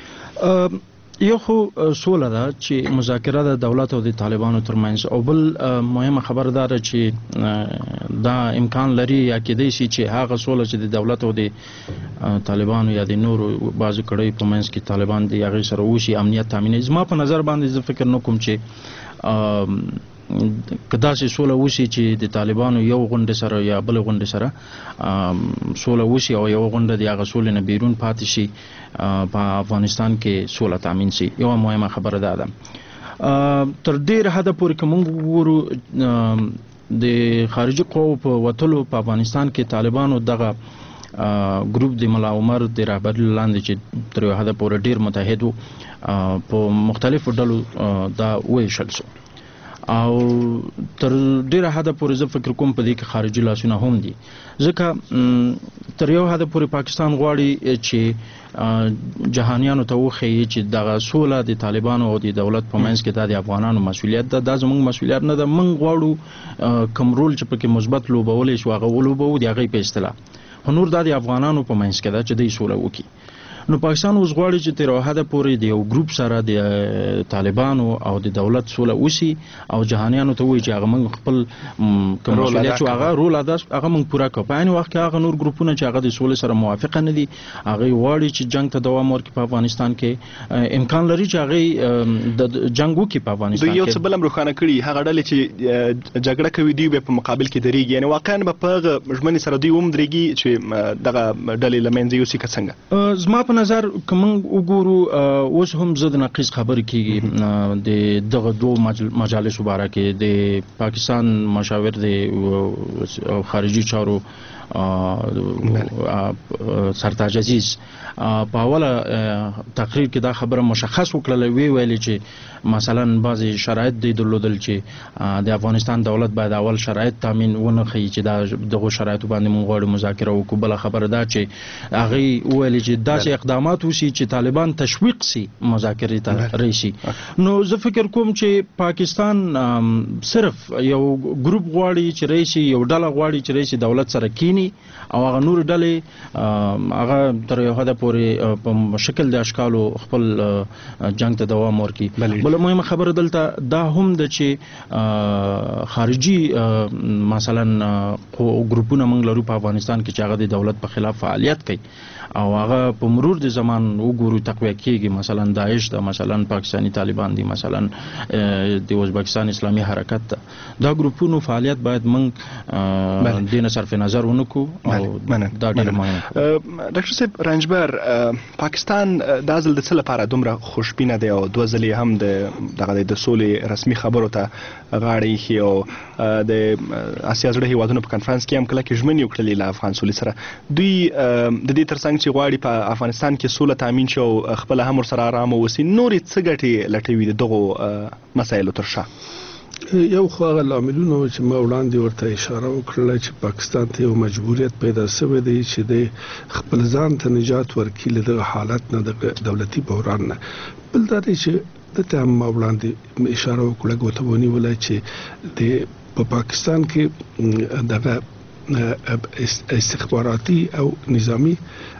یو خو سوله ده چې مذاکره د دولت او د طالبانو ترمنځ، او بل مهمه خبر ده چې دا امکان لري یا کېدای شي چې هغه سوله چې د دولت او د طالبانو یا د نورو بعضو کړیو په منځ کې طالبان د هغې سره وشي امنیت تامینوي. زما په نظر باندې زه فکر نه کوم چې که داسې سوله وشي چې د طالبانو یو غونډې سره یا بل غونډې سره سوله وشي او یو غونډه د هغه سولې نه بیرون پاتې شي په افغانستان کې سوله تامین شي، یوه مهمه خبره ده ده. تر ډېر حده پورې که موږ وګورو د خارجي قواو په وتلو په افغانستان کې طالبانو دغه ګروپ د ملا عمر د رهبرۍ لاندې چې تر یو حده پورې ډېر متحد وو په مختلفو ډلو دا وویشل شو او تر ډیره حده پورې زه فکر کوم په دې کې خارجي لاسونه هم دي، ځکه تر یو حده پورې پاکستان غواړي چې جهانیانو ته وښیي چې دغه سوله د طالبانو او د دولت په منځ کې دا د افغانانو مسؤلیت ده، دا زموږ مسؤلیت نه ده. موږ غواړو کوم رول چې پکې مثبت لوبولی شو هغه ولوبوو د هغې په اصطلاح، خو نور دا د افغانانو په منځ کې ده چې دوی سوله وکړي. نو پاکستان اوس غواړي چې تر حده پورې د یو ګروپ سره د طالبانو او د دولت سوله وشي او جهانیانو ته وایي چې هغه موږ خپل کوم مسؤلیت چې هغه رول ادا هغه موږ پوره کړو. په عین وخت کې هغه نور ګروپونه چې هغه د سولې سره موافقه نه دي هغه غواړي چې جنگ ته دوام ورکړي په افغانستان کې، امکان لري چې هغه د جنگ وکړي په افغانستان کې. دوی یو څه بل هم روښانه کړي، هغه ډلې چې جګړه کوي دوی به په مقابل کې درېږي، یعنی واقعا به په هغه ژمنې سره دوی هم درېږي چې دغه ډلې له منځه یوسي که څنګه؟ زما په نظر که موږ وګورو اوس هم زه د نقیض خبرې کېږي د دغه دوو مجالسو باره کې د پاکستان مشاور د خارجي چارو سرتاج عزیز په اوله تقریر کې دا خبره مشخص وکړله، وی ویلې چې مثلا بعضې شرایط دی درلودل چې د افغانستان دولت باید اول شرایط تامین ونه ښیي چې دا دغو شرایطو باندې موږ غواړو مذاکره وکړو. بله خبره دا چې هغې وویلې چې داسې اقدامات وشي چې طالبان تشویق سي مذاکرې ته راشي. نو زه فکر کوم چې پاکستان صرف یو ګروپ غواړي چې راشي، یو ډله غواړي چې راشي دولت سره کینی او هغه نور ډلې هغه تر یو حده پورې په شکل د اشکالو خپل جنگ ته دوام ورکړي. بله مهمه خبره دلته دا هم ده چې خارجي مثلا ګروپونه موږ لرو په افغانستان کې چې هغه د دولت په خلاف فعالیت کوي او هغه په مرور د زمان وګورو تقویه کېږي، مثلا داعش ده، مثلا پاکستانی طالبان دي، مثلا د ازبکستان اسلامي حرکت ده. دا ګروپونو فعالیت باید موږ دې نه صرف نظر ونه کو او دا ډیر مهم. ډاکټر صاحب رنجبر، پاکستان د ازل د څه لپاره دومره خوشبینه دی او دوه ځلې هم د دغه د سولې رسمي خبرو ته غاړه ایښي او د اسیا زړه هیوادونو په کنفرانس کې هم کله کې ژمنې وکړلې له افغان سولې سره. دوی د دې ترڅنګ چې غواړي په افغانستان کې سوله تامین شي او خپل هم ورسره آرام اوسي، نورې څه ګټې لټوي د دغو مسایلو تر شا؟ یو خو هغه لاملونه چې ما وړاندې ورته اشاره وکړله چې پاکستان ته یو مجبوریت پیدا شوی دی چې د خپل ځان ته نجات ورکړي له دغه حالت نه، د دولتي بحران نه. بل دا دی چې دته هم ما وړاندې اشاره وکړه ګوته ونیوله چې د په پاکستان کې دغه استخباراتي او نظامی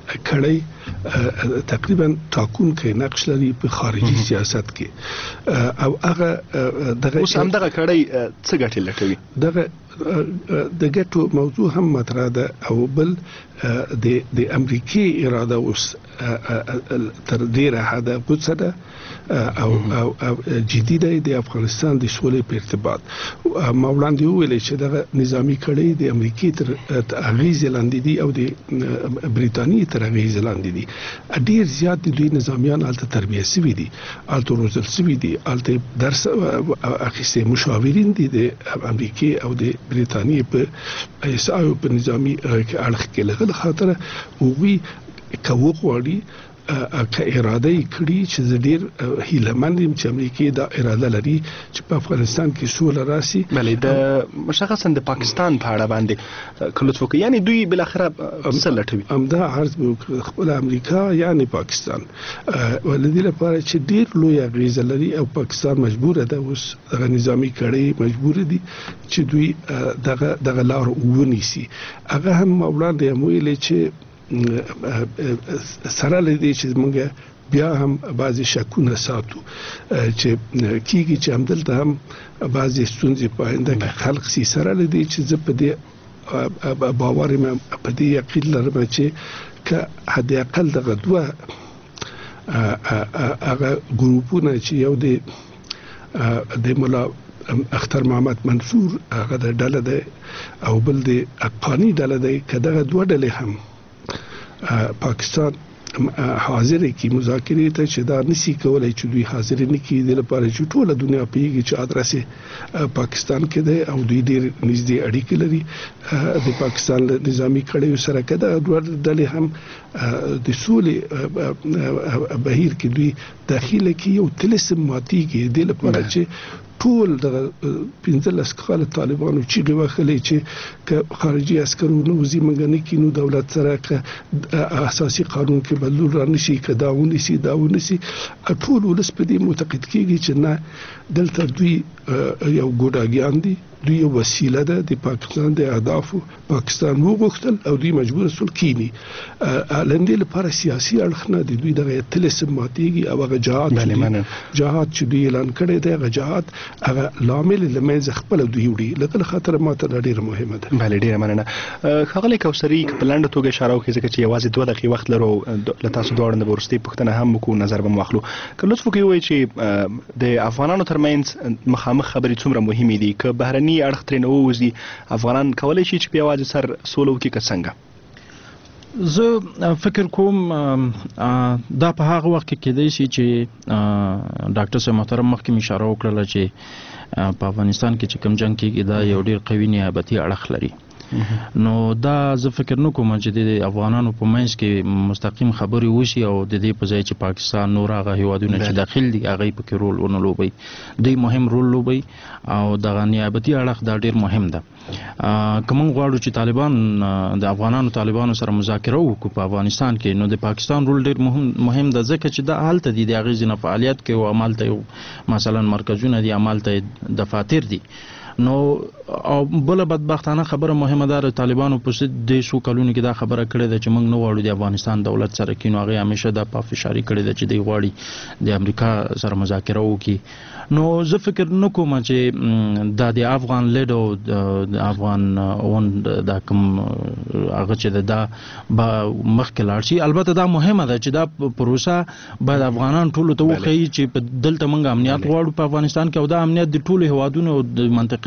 کړی تقریبا ټاکونکی نقش لري په خارجي سیاست کې، او هغه دغه اوس هم دغه کړی څه ګټې لټوي؟ دغه د ګټو موضوع هم مطرح ده، او بل د د امریکای اراده اوس تر ډیره حده بوڅه ده او او جدي ده د افغانستان د سولې په ارتباط. ما وړاندې ویل چې دغه نظامی کړی د امریکای تر اغیز لاندې دي او د بریټانیې تر اغیز لاندې دي. ډیر زیات د دوی نظامیان الته تربیه شوي دي، الته روزل شوي دي، الته درس اخیستي مشاورین دي د امریکای او د بریټانیې په ایسایو په نظامی اړخ کې لغه خاطر وی کوو غواړي که اراده یې کړی چې زه ډیر هیلهمند یم چې امریکا دا اراده لري چې په افغانستان کې سوله راسي. بلې د مشخصا د پاکستان په اړه باندې که لطف وکړئ، یعنی دوی بالاخره څه لټوي؟ همدا عرض به وکړو، خپل امریکا یعنی پاکستان ولدي لپاره چې ډیر لوی اغیزه لري او پاکستان مجبور ده اوس دغه نظامی کړي مجبور دي چې دوی دغه دغه لار ونیسي. هغه هم وړاندې هم ویلي چې سره لدی چې موږ بیا هم بعضی شکونه ساتو چې کیږي چې همدلته هم بعضی ستونزې په آینده کې خلق سي. سره لدی چې زه په دې باور مې په دې یقین لرم چې که حد اقل دغه دوه هغه ګروپونه چې یو د د مولا اختر محمد منصور هغه د ډله ده او بل د افغاني ډله ده، که دغه دوه ډلې هم پاکستان حاضر کی مذاکرې ته چې دا نسی کولای چې دوی حاضر نه کی د لپاره چې ټوله دنیا پیږي چې ادرسه پاکستان کې ده او دوی ډیر نږدې اړیکې لري د پاکستان نظامی کړي سره کده دوه ډلې هم د سولې بهیر کې دوی داخله کې یو تلسم ماتيږي د لپاره چې ټول د پنځلس کال طالبانو چې غوښلې چې ک خارجي عسکرو نوځي منګ نه کینو دولت سره ک اساسي قانون کې بدلون را نشي ک داونی سي داونی سي ټول ولس په دې معتقد کیږي چې نه دلته دوی یو ګوډاګیان دي، دوی یو وسیله ده د پاکستان د اهدافو. پاکستان وغوښتل او دوی مجبور سول کینی لندې لپاره سیاسي اړخ نه دي، دوی دغه تلسم ماتيږي او هغه جهاد جهاد چې دوی اعلان کړی دی هغه جهاد هغه لامل لمنځ خپل دوی وړي لکه خاطر ماته ډیره مهمه ده. بله ډیره مننه. خغلی کوثری په لنډه توګه اشاره وکړي ځکه چې یوازې دوه دقیقې وخت لرو له تاسو دواړو نه ورستي پوښتنه هم وکړو، نظر به مو واخلو. که لطف وکړئ ووایئ چې د افغانانو ترمنځ مخامخ خبرې څومره مهمې دي؟ که بهرني اړخ ترې نه ووځي افغانان کولی شي چې په یوازې سر سوله وکړي که څنګه؟ زه فکر کوم دا په هغه وخت کې کېدای شي چې ډاکټر صاحب محترم مخکې اشاره وکړله چې په افغانستان کې چې کوم جنگ کېږي دا یو ډیر قوي نیابتي اړخ لري، نو دا زه فکر نه کوم چې د افغانانو په منځ کې مستقیم خبرې وشي او د دې په ځای چې پاکستان نور هغه هیوادونه چې داخل دي هغه پکې رول ونه لوبي، دوی مهم رول لوبي او دغه نیابتي اړخ دا ډیر مهم ده. کوم غواړو چې طالبان د افغانانو طالبانو سره مذاکره وکړي په افغانستان کې، نو د پاکستان رول ډیر مهم مهم ده ځکه چې د حالت دي د غیزنه فعالیت کې او عمل ته مثلا مرکزونه دي، عمل ته دفاتر دي. نو او بل بدبختانه خبره مهمه ده طالبانو په دې شو کلونو کې دا خبره کړې ده چې موږ نه غواړو د افغانستان دولت سره کینو، هغه همیشه د پافشاری کړې ده چې دی غواړي د امریکا سره مذاکره وکړي. نو زه فکر نه کوم چې دا د افغان لید او د افغان اون د کوم هغه چې دا مخکې لاړ شي. البته دا مهمه ده چې دا پروسه باید افغانان ټول ته وخی چې په دلته موږ امنیت غواړو په افغانستان کې او دا امنیت د ټولو هوادونو د منطقه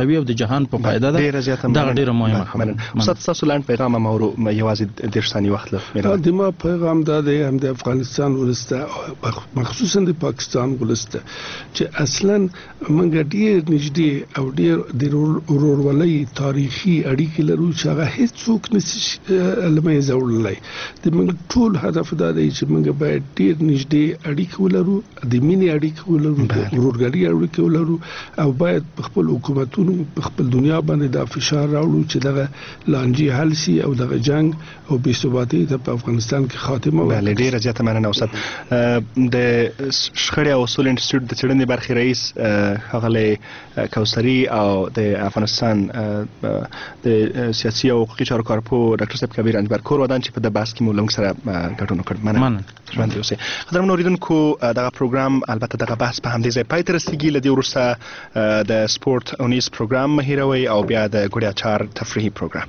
قوي او د جهان په فائدہ ده دا ډیره مهمه خبره. استاد تاسو لاند پیغام مورو یوازې د ثاني وخت له د ما پیغام دا دی هم د افغانستان ولسته مخصوصا د پاکستان ولسته چې اصلا موږ ډیر نږدې او ډیر د ورورولۍ تاریخي اړیکې لرو چې هغه هیڅوک نشي لمه زولای. د موږ ټول هدف دا دی چې موږ باید ډیر نږدې اړیکې ولرو، د مینې اړیکې ولرو، د ورورګلوۍ اړیکې ولرو او باید په خپل حکومتونو په خپل دنیا باندې دا فشار راوړو چې دغه لانجې حل شي او دغه جنگ او بې ثباتۍ ته په افغانستان کې خاتمه ورکړي. بله ډیره زیاته مننه استاد. د شخړې او اصول انسټیټیوټ د څېړنې برخې رئیس ښاغلی کوثري او د افغانستان د سیاسي او حقوقي چارو کارپو ډاکټر صاحب کبیر انجبرکور ودان چې په د بحث کې مو له موږ سره ګډون وکړ. مننه ژوندي اوسئ. قدرمنو اورېدونکو دغه پروګرام البته دغه بحث په همدې ځای پای ته رسیږي. له دې وروسته د سپورت اونیز پروګرام مه هیروئ او بیا د ګوړې اچار تفریحي پروګرام.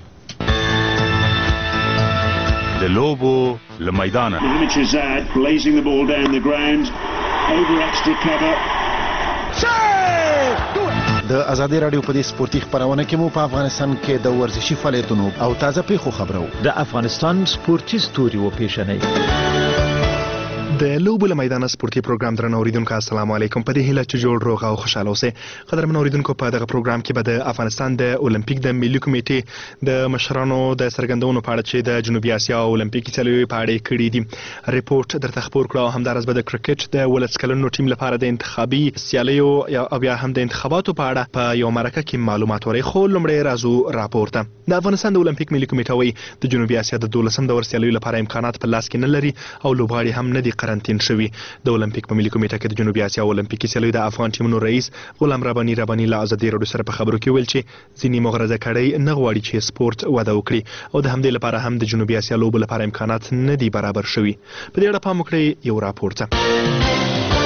د لوبو له میدانه blazing the ball down the ground over extra cover. د ازادي رادیو په دې سپورتي خبرونه کې مو په افغانستان کې د ورزشي فعالیتونو او تازه پیښو خبرو. د افغانستان سپورتي ستوري و پیښنې د لوبو له میدانه سپورتي پروګرام درنو اوریدونکو السلام علیکم. په دې هیله چې جوړ روغ او خوشاله اوسئ. قدرمنو اوریدونکو په دغه پروګرام کې به د افغانستان د اولمپیک د ملي کمیټې د مشرانو د څرګندونو په اړه چې د جنوبي اسیا اولمپیکي سیالیو په اړه کړي دي ریپورت درته خبر کړو. همدارس به د کرکټ د ولس کلنو ټیم لپاره د انتخابي سیالیو او بیا هم د انتخاباتو په اړه په یو مرکه کې معلومات وري. خو لومړی راځو راپورته. د افغانستان د اولمپیک ملي کمیټه وایي د جنوبي اسیا د دولسم دور سیالیو لپاره امکانات په لاس کې نه لري او لوبغاړي هم نه دي قرنطین شوي. د اولمپیک په ملي کمیټه کې د جنوبي اسیا اولمپیکي سیالیو د افغان ټیمونو رئیس غلام رباني رباني له ازادي راډیو سره په خبرو کې ویل چې ځینې مغرضه کړۍ نه غواړي چې سپورت وده وکړي او د همدې لپاره هم د جنوبي اسیا لوبو لپاره امکانات نه دي برابر شوي. په دې اړه پام وکړئ یو راپور ته.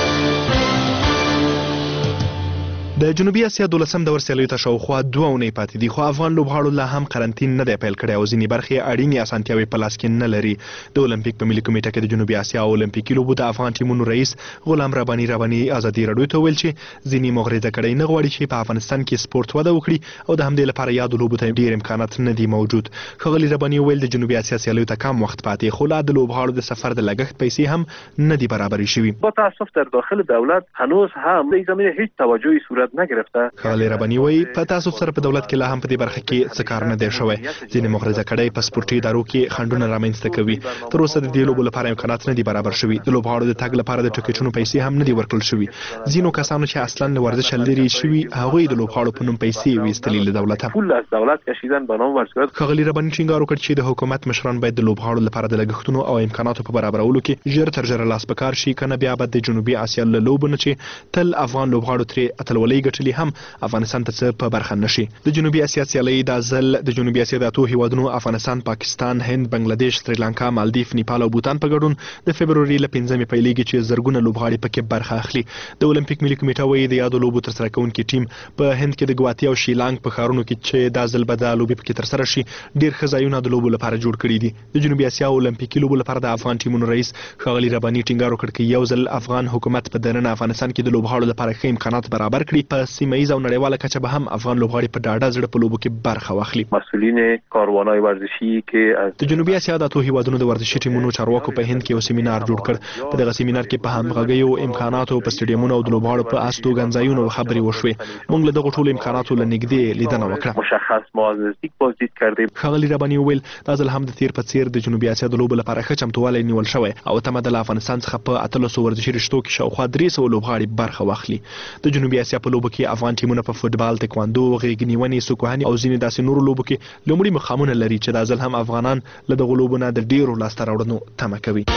د جنوبي اسیا دولسم دور سیالیو ته شاوخوا دوه اونۍ پاتې دي خو افغان لوبغاړو لا هم قرنطین نه دی پیل کړی او ځینې برخې اړینې اسانتیاوې په لاس کې نه لري. د اولمپیک په ملي کمیټه کې د جنوبي اسیا اولمپیکي لوبو د افغان ټیمونو رئیس غلام رباني رباني ازادي راډیو ته ویل چې ځینې مغرضه کړۍ نه غواړي چې په افغانستان کې سپورت وده وکړي او د همدې لپاره یادو لوبو ته ډیر امکانات نه دي موجود. ښاغلي رباني ویل د جنوبي اسیا سیالیو ته کم وخت پاتې خو لا د لوبغاړو د سفر د لګښت پیسې هم نه دي برابرې شوي. با تاسف در داخل دولت هنوز هم در زمینه هیچ توجهی صورت نگرفته. ښاغلی رباني وایي په تاسو سره په دولت کې لا هم په دې برخه کې څه کار نه دی شوی. ځینې مغرضه کړۍ په سپورټي ادارو کې خنډونه رامنځته کوي. تر اوسه د دې لوبو لپاره امکانات نه دي برابر شوي. د لوبغاړو د تګ لپاره د ټکټونو پیسې هم نه دي ورکړل شوي. ځینو کسانو چې اصلا له ورزشه لرې شوي هغوی د لوبغاړو په نوم پیسې ویستلې له دولته. پول از دولت کشیدن به نام ورزشکار. ښاغلي رباني ټینګار وکړ چې د حکومت مشران باید د لوبغاړو لپاره د لګښتونو او امکاناتو په برابرولو کې ژر تر ژره لاس په کار شي کنه بیا به د جنوبي اسیا له لوبو نه چې تل افغان لوبغاړو ترې اتلولۍ ګټلي هم افغانستان ته په برخه نشي. د جنوبي اسیا سیالۍ د ځل د جنوبي اسیا د اتو هیوادونو افغانستان، پاکستان، هند، بنگلاديش، سریلانکا، مالدیف، نیپال او بوتان په ګډون د فبروري له پنځمې پیلېږي چې زرګونه لوبغاړي پکې برخه اخلي. د اولمپیک ملي کمیټه وایي د یادو لوبو ترسره کوونکي ټیم په هند کې د ګواتي او شیلانګ په ښارونو کې چې دا ځل به د لوبې پکې ترسره شي ډیر ښه ځایونه د لوبو لپاره جوړ کړي دي. د جنوبي اسیا اولمپیکي لوبو لپاره د افغان ټیمونو رئیس ښاغلي رباني ټینګار وکړ چې یو ځل افغان حکومت په دننه افغانستان کې د لوبغاړو لپاره ښه امکانات برابر کړي په سیمه ییزه او نړیواله کچه به هم افغان لوبغاړي په ډاډه زړه په لوبو کې برخه واخلي. مسئولین کاروانهای ورزشی کې از د جنوبي اسیا د اتو هیوادونو د ورزشي ټیمونو چارواکو په هند کې یو سیمینار جوړ کړ. په دغه سیمینار کې په همغږۍ او امکاناتو په سټیډیمونو او د لوبغاړو په استوګنځایونو خبرې وشوې. موږ له دغه ټولو امکاناتو له نږدې لیدنه وکړه. مشخص ما از نزدیک بازدید کردیم. ښاغلي رباني وویل دا ځل هم د تیر په څیر د جنوبي اسیا د لوبو لپاره ښه چمتووالی نیول شوی او تمه ده له افغانستان څخه په اتلسو ورزشي رشتو کې شاوخوا درې سوه لوبغاړي برخه واخلي. د جنوبي اسیا په لوبو کې افغان ټیمونه په فوټبال، تکواندو، غېږ نیونې، سوکوهنې او ځینې داسې نورو لوبو کې لومړي مقامونه لري چې دا ځل هم افغانان له دغو لوبو نه د ډیرو لاسته راوړنو تمه کوي.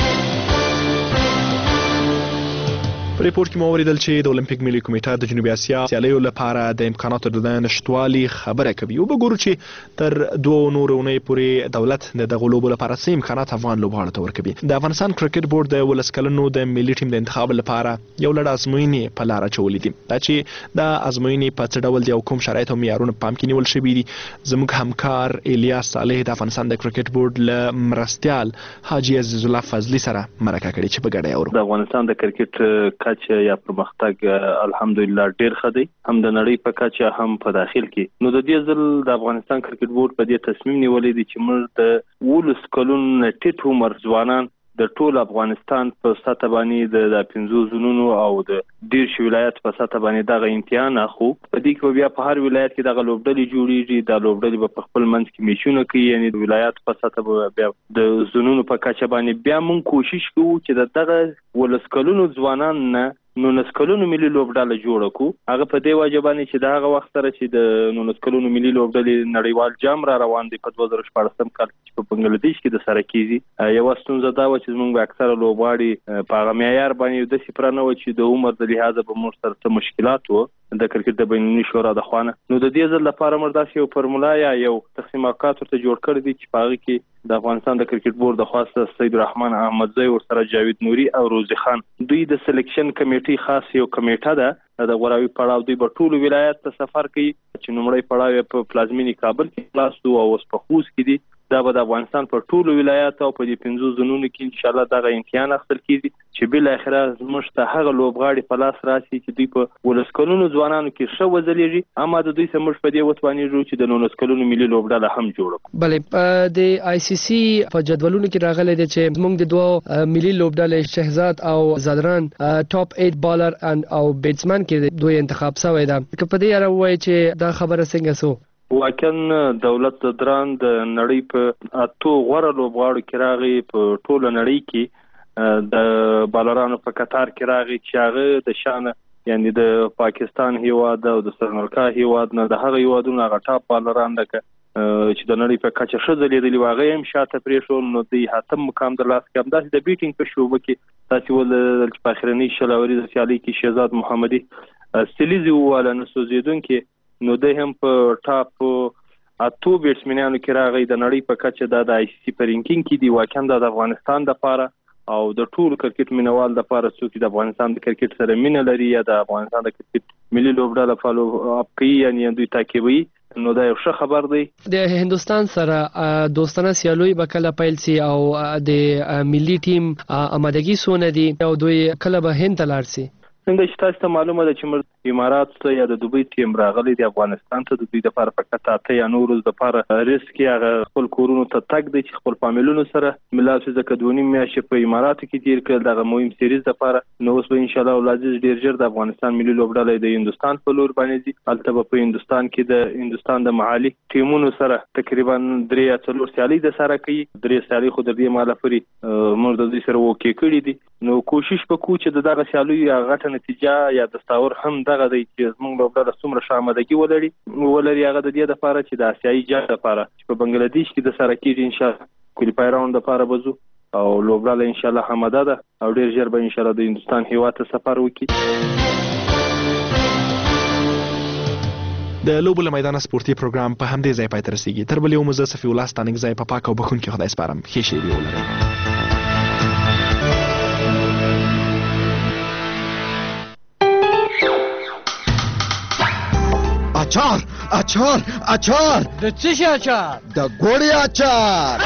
په ریپورت کې مو اوریدل چې د اولمپیک ملي کمیټه د جنوبي اسیا سیالیو لپاره د امکاناتو د نشټوالي خبره کوي. وګورو چې تر دوه نورو اونۍ پورې دولت د دغو لوبو لپاره څه امکانات افغان لوبغاړو ته ورکوي. د افغانستان کرکټ بورډ د ولس کلنو د ملي ټیم د انتخاب لپاره یو لړ ازموینې په لاره اچولې دي. دا چې دا ازموینې په څه ډول دي او کوم شرایط او معیارونه پام کې نیول شوي دي زموږ همکار الیاس صالح د افغانستان د کرکټ بورډ له مرستیال حاجي عزیز الله فضلي سره مرکه کړې چې په ګډه اورو. د افغانستان د کرکټ کچه یا پرمختګ الحمدلله ډیر ښه دی، هم د نړۍ په کچه هم په داخل کې. نو د دې ځل د افغانستان کرکټ بورډ په دې تصمیم نیولې دی چې موږ د ولس کلون ټیټ عمر ځوانان د ټول افغانستان په سطح باندې د پنځو زونونو او د ډیر شي ولایت په سطح باندې دغه امتحان اخو. په دې کې بیا په هر ولایت کې دغه لوبډلې جوړیږي، د لوبډلې په خپل منځ کې میچونه کوي، یعنی د ولایت په سطح بیا د زونونو په کچه باندې بیا موږ کوشش کوو چې دغه ولسکلونو ځوانان نه نو نسکلونو ملي لوبډله جوړ کړو. هغه په دې واجبانه چې د هغه وخت سره چې د نو نسکلونو ملي لوبډلې نړیوال جام را روان دی په دوه زره شپږم کال کې په بنگلاديش کې د سره کیږي. یو ستونزه دا و چې موږ اکثره لوبغاړي په هغه معیار باندې د سپرانه و چې د عمر د لحاظه به موږ سره مشکلات وو د کرکټ د بینالمللي شورا د خوانه. نو د دې ځل لپاره موږ داسې یو فرمولا یا یو تقسیم اوقات ورته جوړ کړی دی چې په هغه کې د افغانستان د کرکټ بورډ د خاصه سید الرحمن احمدزی او سره جاوید نوري او روزي خان دوی د سلیکشن کمیټې خاص یو کمیټه ده د غوراوي پړاو دوی په ټولو ولایت ته سفر کوي چې نومړی پړاو په پلازمینی کابل کې خلاص او اوس په خوست کې دي. دا به د افغانستان په ټولو ولایت او په دې پنځو زونونو کې ان شاء الله دغه امتحان اخیستل کیږي چې بل اخره زموږ ته هغه لوبغاړي په لاس راسي چې دوی په ولسکلونو ځوانانو کې ښه وځلېږي، اما د دوی سمج په دې وتوانیږي چې د نولسکلونو ملي لوبډله هم جوړه کړو. بلې په د آی سی سی په جدولونو کې راغلي دي چې موږ د دوه ملي لوبډلې شهزاد او زادران ټاپ اټ بالر او بیټسمن کې دوی انتخاب شوی ده. که په دې اړه وایي چې دا خبره څنګه سو؟ واکن دولت دران د نړۍ په اتو غوړه لوبغاړو کې راغی، په ټوله نړۍ کې د بالرانو په قطار کې راغی چې هغه د شان یعنی د پاکستان هیواد او د سرمرکا هیواد نه د هغه هیوادونو هغه ټاپ بالران دغه چې د نړۍ په کچه ښه ځلېدلي واغې هم شاته پرېښول. نو د هاتم مقام د لاس کې همداسې د بیټینګ په شوبه کې تاسې ول چې په اخرنۍ شلوري د سیالۍ کې شهزاد محمدي سلیزي وواله نه سوځېدونکي، نو د هم په ټاپ اتو بیټسمنانو کې راغی. د نړۍ په کچه د آی سی سی په رینکینګ کې دی واکن د افغانستان د لپاره او د ټول کرکټ مینوال د لپاره څوک د افغانستان د کرکټ سره مینه لري یا د افغانستان د کرکټ ملي لوبډله فالو اپ کوي یعنی دوی تعقیبوي، نو دا یو ښه خبر دی. د هندستان سره دوستانه سیالوي به کله پیل سي او د ملي ټیم آمادګي سونه دي او دوی کله به هند ته لاړ سي؟ څنګه چې تاسو ته معلومه ده چې موږ امارات ته یا د دوبۍ ټیم راغلي د افغانستان ته د دوی د لپاره فقط اته یا نور د لپاره ریسک هغه خپل کورونو ته تګ دی چې خپل فامیلونو سره ملال څه ځکه دوه نیم میاشتې په امارات کې تیر کړل دغه مهم سیریز لپاره. نو اوس به ان شاء الله ولادیز ډیر ژر د افغانستان ملي لوبډله د هندستان په لور باندې دي. هلته په هندستان کې د هندستان د محلي ټیمونو سره تقریبا درې یا څلور سیالۍ د سره کوي. درې سیالۍ خو د دې مالا پوری موږ د دې سره وکې کړی دي. نو کوشش وکړو چې دغه سیالۍ غټه نتیجه یا دستاور هم دغه دی چې موږ لوبډله څومره شاملګي ولري ولري هغه د دې لپاره چې د آسیایي جام لپاره چې په بنگلاديش کې د سره کېږي ان شاء الله کوالیفای راوند لپاره بزو او لوبډله ان شاء الله همدا ده او ډیر ژر به ان شاء الله د هندستان هیواد ته سفر وکړي. د لوبو له میدان سپورتي پروګرام په همدې ځای پای ته رسیږي. تر بل یو مزه صفي الله ستانګ ځای په پاک او بخون کې خدای سپارم. ښه شی دی ولرئ. اچار اچار اچار د څه شي اچار؟ د ګوړې اچار.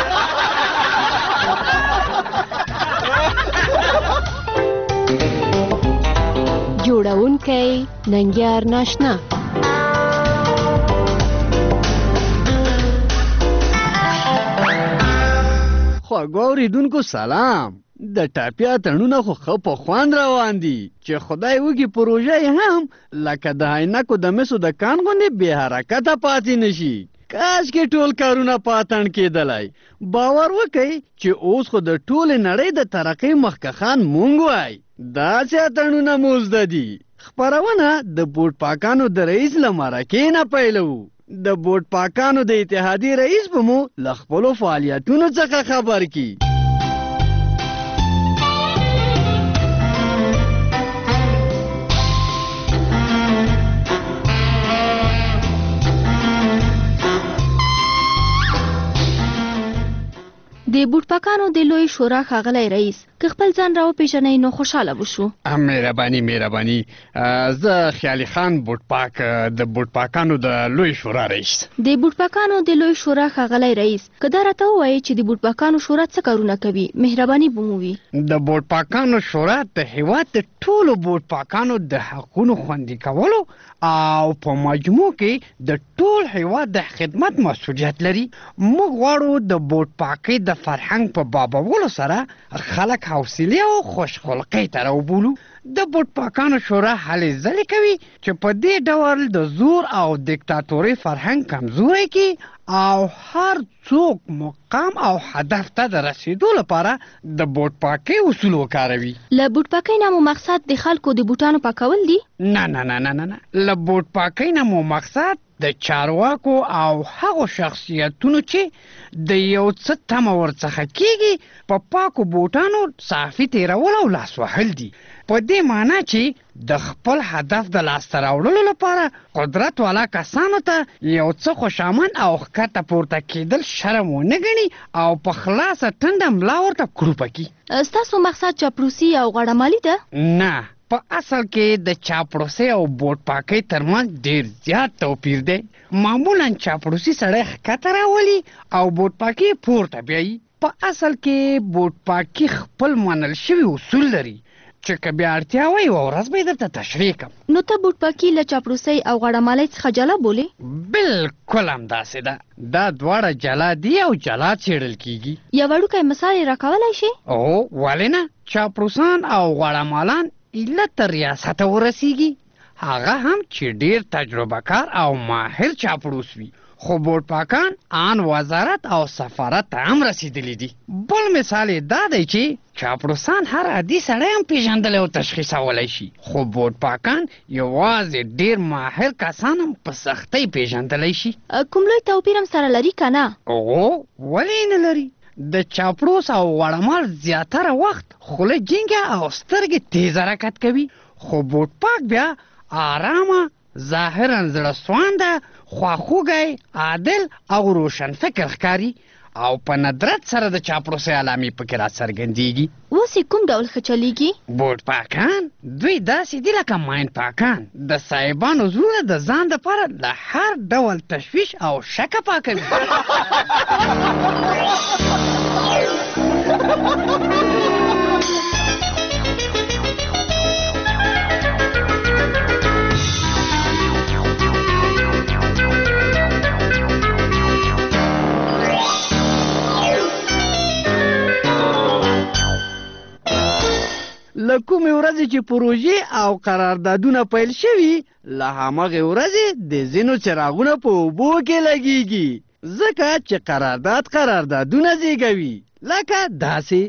جوړونکی ننګیار ناشنا. خواږه اوریدونکو سلام. د ټاپیا تړونه خو ښه په خوند روان دي چې خدای وکړي پروژه هم لکه د عینکو د مسو د کان غوندې بې حرکته پاتې نشي. کاش کې ټول کارونه په اتڼ کېدلی. باور وکړئ چې اوس خو د ټولې نړۍ د ترقۍ مخکښان مونږ وای. داسې اتڼونه مو زده دي. خپرونه د بوټ پاکانو د رئیس له مرکې نه پیلوو. د بوټ پاکانو د اتحادیې رئیس به مو له خپلو فعالیتونو څخه خبر کی. د بوټپاکانو د لوی شورا ښاغلی رئیس که خپل ځان راو پیژنئ نو خوشاله وشو. مهرباني مهرباني زه خیالي خان بوټپاک د بوټپاکانو د لوی شورا رئیس. د بوټپاکانو د لوی شورا ښاغلی رئیس، که دا راته ووایي چې د بوټپاکانو شورا څه کارونه کوي مهرباني به مو وي. د بوټپاکانو شورا د هیواد د ټولو بوټپاکانو د حقونو خوندي کولو او په مجموع کې د ټول هیواد د خدمت مسؤلیت لري. موږ غواړو د بوټپاکۍ د فرهنګ په بابولو سره خلک حوصله او خوشخلقۍ ته راوبولو. د بوټپاکانو شورا هلې ځلې کوي چې په دې ډول د زور او دیکتاتوري فرهنګ کمزوری کړي او هر څوک مقام او هدف ته د رسیدو لپاره د بوټپاکۍ اصول وکاروي. له بوټپاکۍ نه مو مقصد د خلکو د بوټانو پاکول دي؟ نه نه نه نه نه له بوټپاکۍ نه مو مقصد د چارواکو او هغو شخصیتونو چې د یو څه تمه ورڅخه کیږي په پاکو بوټانو صافي تیرول او لاس وهل دي. په دې معنی چې د خپل هدف د لاسته راوړلو لپاره قدرت والا کسانو ته یو څه خوشامن او ښکته پورته کېدل شرم ونه ګڼي او په خلاصه ټنډه ملا ورته کړوپه کړي. ستاسو مقصد چاپلوسي او غاړهمالي ده؟ نه، په اصل کې د چاپلوسۍ او بوټپاکۍ ترمنځ ډیر زیات توپیر دی. معمولا چاپلوسي سړی ښکته راولي او بوټپاکۍ پورته بیایي. په اصل کې بوټپاکۍ خپل منل شوي اصول لري چې که بیا اړتیا وي یوه ورځ به یې درته تشریح کړم. نو ته بوټپاکي له چاپلوسۍ او غاړهمالۍ څخه جلا بولې؟ بالکل همداسې ده. دا دواړه جلا دي او جلا څېړل کېږي. یو وړوکی مثال یې راکولی شي؟ او ولې نه. چاپلوسان او غاړهمالان ایله تر ریاسته ورسیږي، هغه هم چې ډیر تجربه کار او ماهر چاپلوس وي. خو بوټپاکان آن وزارت او سفارت ته هم رسیدلی دي. بل مثال یې دا دی چې چاپلوسان هر عادي سړی هم پیژندلی او تشخیصولی شي، خو بوټپاکان یوازې ډیر ماهر کسان هم په سختۍ پیژندلی شي. کوم لوی توپیر هم سره لري که نه؟ او ولې نه لري. د چاپلوس او غاړهمال زیاتره وخت خوله جینګه او سترګې تیز حرکت کوي، خو بوټپاک بیا آرامه، ظاهرا زړه سوانده، خواخوږی، عادل او روشن فکر ښکاري او په ندرت سره د چاپلوسۍ علامې پکې راڅرګندېږي. اوس یې کوم ډول ښه چلیږي؟ بوټپاکان دوی داسې دي لکه ماین پاکان. د صاحبانو زړونه د ځان دپاره له هر ډول تشویش او شکه پاکوي. له کومې ورځې چې پروژې او قراردادونه پیل شوي، له همغې ورځې د ځینو څراغونه په اوبو کې لګېږي، ځکه چې قرارداد قراردادونه زیږوي. لکه داسې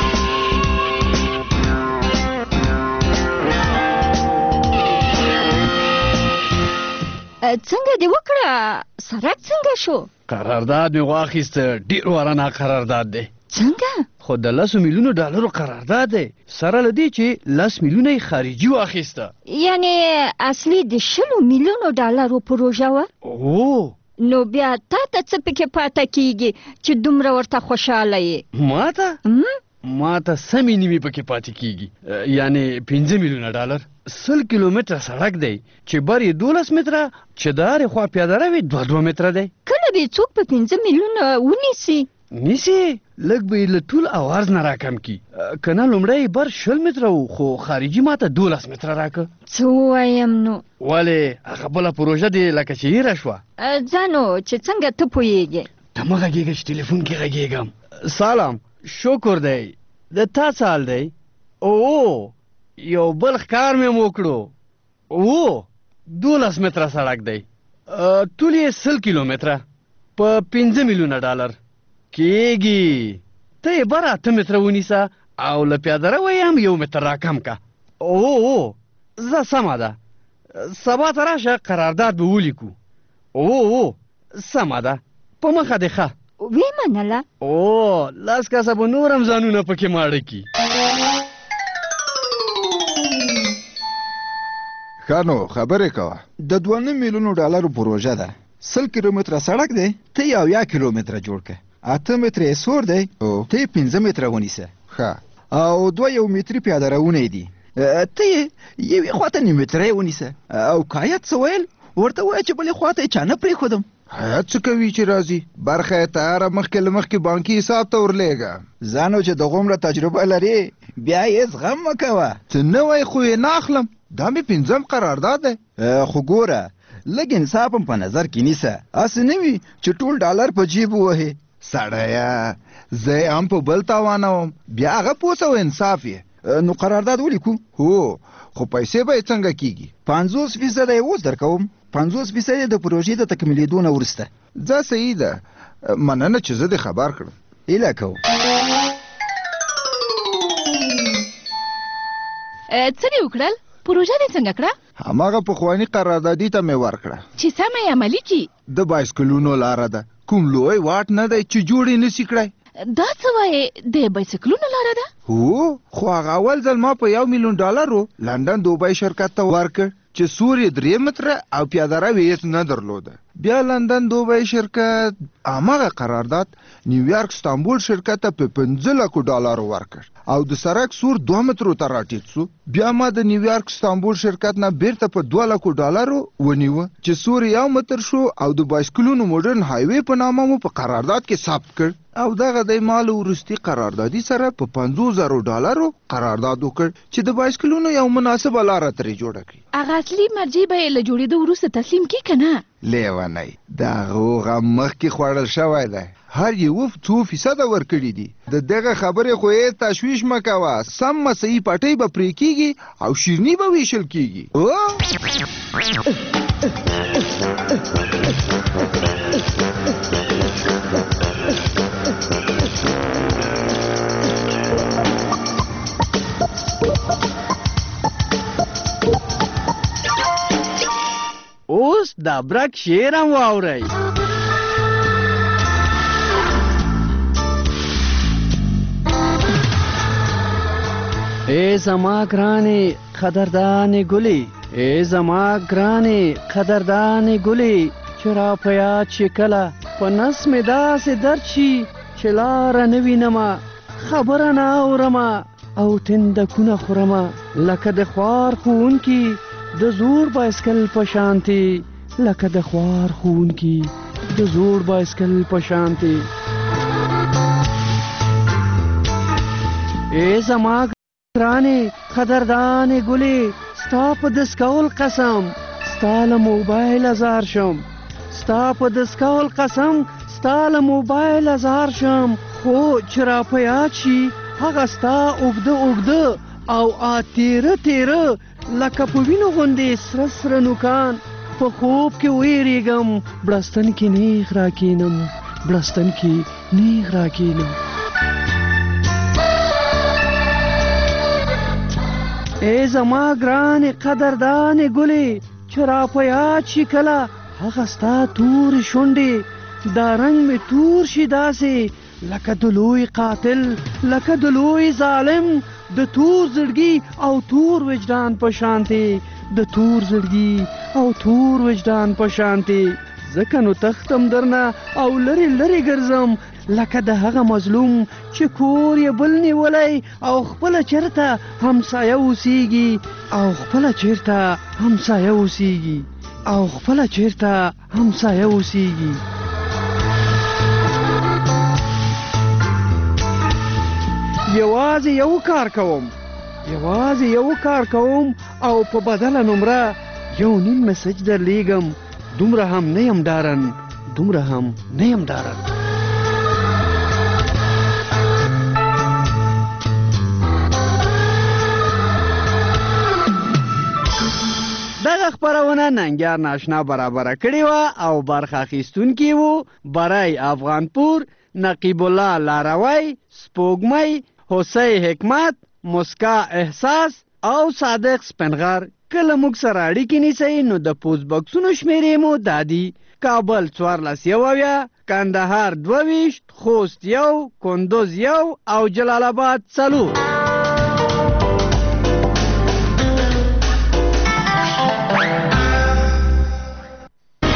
څنګه دې وکړه؟ سرک څنګه شو؟ قرارداد مې واخیسته، ډېر وارانه قرارداد دی. څنګه؟ خو د لسو میلیونو ډالرو قرارداد دی، سره له دې چې لس میلیونه یې خارجي واخیسته. یعنې اصلي د شلو میلیونو ډالرو پروژه وه؟ او نو بیا تا ته څه پکې پاته کیږي چې دومره ورته خوشحاله یې؟ ما ته ما ته سمې نیمې پکې پاتې کیږي، یعنې پنځه میلیونه ډالر. سل کیلومتره سړک دی چې بر یې دولس متره، چې د هرې خوا پیاده روي دوه دوه متره دی. کله به څوک په پنځه میلیونه ونیسي؟ نیسي، لږ به یې له طول او عرض نه راکم کي. که نه لومړی بر شل متره و، خو خارجي ما ته دولس متره راکه. څه ووایم نو؟ ولې هغه بله پروژه دې لکه چې هیره شوه. ځه نو چې څنګه ته پوهېږې. ته مه غږېږه چې ټلیفون کې غږېږم. سلام، شکر دی. د تا څه حال دی؟ او یو بل ښکار مې وکړو. او دولس متره سړک دی، طول یې سل کیلومتره، په پنځه میلیونه ډالر کېږي. ته یې بر اته متره ونیسه او له پیاده روی هم یو متر راکم که. او زه سمه ده، سبا ته راشه قرارداد به ولیکو. او سمه ده، په مخه دې ښه. ویې منله؟ او لس کسه به نور هم ځانونه پکې ماړه کي. ښه نو خبرې کوه. د دوه نیم میلیونو ډالرو پروژه ده، سل کیلومتره سړک دی، ته یې اویا کیلومتره جوړ که. اته متره یې سور دی، ته یې پنځه متره ونیسه. ښه او دوه یو متري پیاده روونه دي. ته یوې خواته نیمه ونیسه او کایت څه ویل ورته وایه چې بلې خواته یې چا نه پرېښودم. هیات څه کوي چې راځي برخه یې تیاره مخکې له مخکې بانکي حساب ته ورلېږه. ځانو چې د غومره تجربه لري بیا یې زغم مه کوه. څه نوی خو یې نه اخلم، دا مې پنځم قرارداد دی. خو ګوره لږ انصاف هم په نظر کې نیسه، هسې نه وي چې ټول ډالر په جیب ووهې. سړیه زه یې هم په بل تاوانه وم، بیا هغه پوڅه و انصاف یې. نو قرارداد ولیکو؟ هو، خو پیسې به یې څنګه کېږي؟ پنځوس فیصده یې اوس در کوم، پنځوس فیصد یې د پروژې د تکمیلېدو نه وروسته. ځه صحیح ده، مننه چې زه دې خبر کړم. هیله کوم. څه دې وکړل؟ پروژه دې څنګه کړه؟ هماغه پخواني قراردادي ته مې ورکړه چې سمه یې عملي کړي. د بایسکلونو لاره ده، کوم لوی واټ نه دی چې جوړ یې نسي کړی. دا څه وایې د بایسکلونو لاره ده؟ هو، خو هغه اول ځل ما په یو میلیون ډالرو لندن دوبۍ شرکت ته ورکړ چې سور یې درې متره او پیاده روي هېڅ نه درلوده. بیا لندن دوبۍ شرکت هماغه قرارداد نیویارک استانبول شرکت ته په پنځه لکو ډالرو ورکړ او د سړک سور دوه مترو ته راټیټ سو. بیا ما د نیویارک استانبول شرکت نه بیرته په دوه لکو ډالرو ونیوه چې سور یو متر شو او د بایسکلونو مډرن هایوي په نامه مو په قرارداد کې ثبت کړ او دغه د مال وروستي قراردادي سره په پنځوس زرو ډالرو قرارداد وکړ چې د بایسکلونو یو مناسبه لاره ترې جوړه کړي. هغه اصلي مرجع به یې له جوړېدو وروسته تسلیم کړي که نه؟ لیونی، د هغو غم مخکې خوړل شوی دی، هر یو څو فیصده ورکړي دي. د دغه خبرې خو یې تشویش مه کوه، سمه صحیح پټۍ به پرې کېږي او شیرني به ویشل کېږي. اوس دا برک شعر هم واورئ. ای زما ګرانې قدردانې ګلې، ای زما ګرانې قدردانې ګلې، چې را په یاد شي کله په نس مې داسې درد شي چې لاره نه وینمه، خبره نه اورمه او تندکونه خورمه، لکه د خوار ښوونکي د زوړ بایسکل په شانتي، لکه د خوار ښوونکي د زوړ بایسکل په شانتي. ای زما ګرانې قدردانې ګلې، ستا په دس کول قسم ستا له موبایل ازار شم، ستا په دس کول قسم ستا له موبایل ازار شم، خو چې را په یاد شي هغه ستا اوږده اوږده او آ تیره تیره لکه په وینو غوندې سره سره نوکان، په خوب کې ویریږم بړستن کې نیغ راکینم، بړستن کې نیغ راکینم. ای زما ګرانې قدردانې ګلې، چې را په یاد شي کله هغه ستا تورې شونډې، دا رنګ مې تور شي داسې لکه د لوی قاتل، لکه د لوی ظالم، د تور زړګي او تور وجدان په شانتي، د تور زړګي او تور وجدان په شانتي. ځکه نو تختم درنه او لرې لرې ګرځم لکه د هغه مظلوم چې کور یې بل نیولی او خپله چېرته همسایه اوسیږي، او خپله چېرته همسایه اوسیږي، او خپله چېرته همسایه اوسیږي. یوازې یو کار کوم، یوازې یو کار کوم او په بدله نمره یو نیم مسج درلیږم، دومره هم نه یم ډارن، دومره هم نه یم ډارن. دغه خپرونه ننګیار ناشنا برابره کړې وه او برخه اخیستونکي وو برای افغانپور، نقیب الله لاروی، سپوږمۍ، حسی حکمت، مسکا احساس او صادق سپنغر. کله موږ سره اړیکې نیسئ نو د پوسټ بکسونو شمیرې مو دا دي: کابل څوارلس یو اویا، کندهار دوه ویشت، خوست یو، کندوز یو او جلال آباد څلور.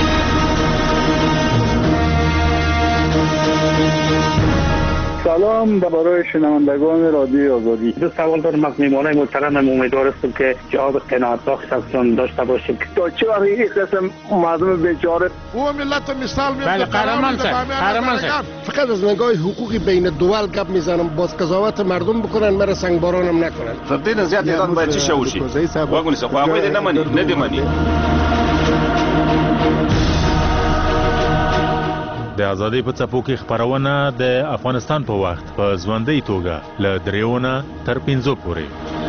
سلام، سلام برای شنوندگان رادیوی آزادی. دو سوال دارم از میهمانای محترم. امیدوار هستم که جواب قناعت بخش از آن داشته باشیم. تا چه وقت این قسم مردم بیچاره او ملت مثال میاد. بله قهرمان صاحب، قهرمان صاحب. فقط از نگاه حقوقی بین دول گپ میزنم، باز قضاوت مردم بکنن، مرا سنگبارانم نکنن. تر دې نه زیات اعداد باید چی شوشي واګونی څه خو هغه دې نه مني نه دې مني. د ازادۍ په څپو کې خبرونه د افغانستان په وخت په ژوندۍ توګه له دریونه تر پنځو پورې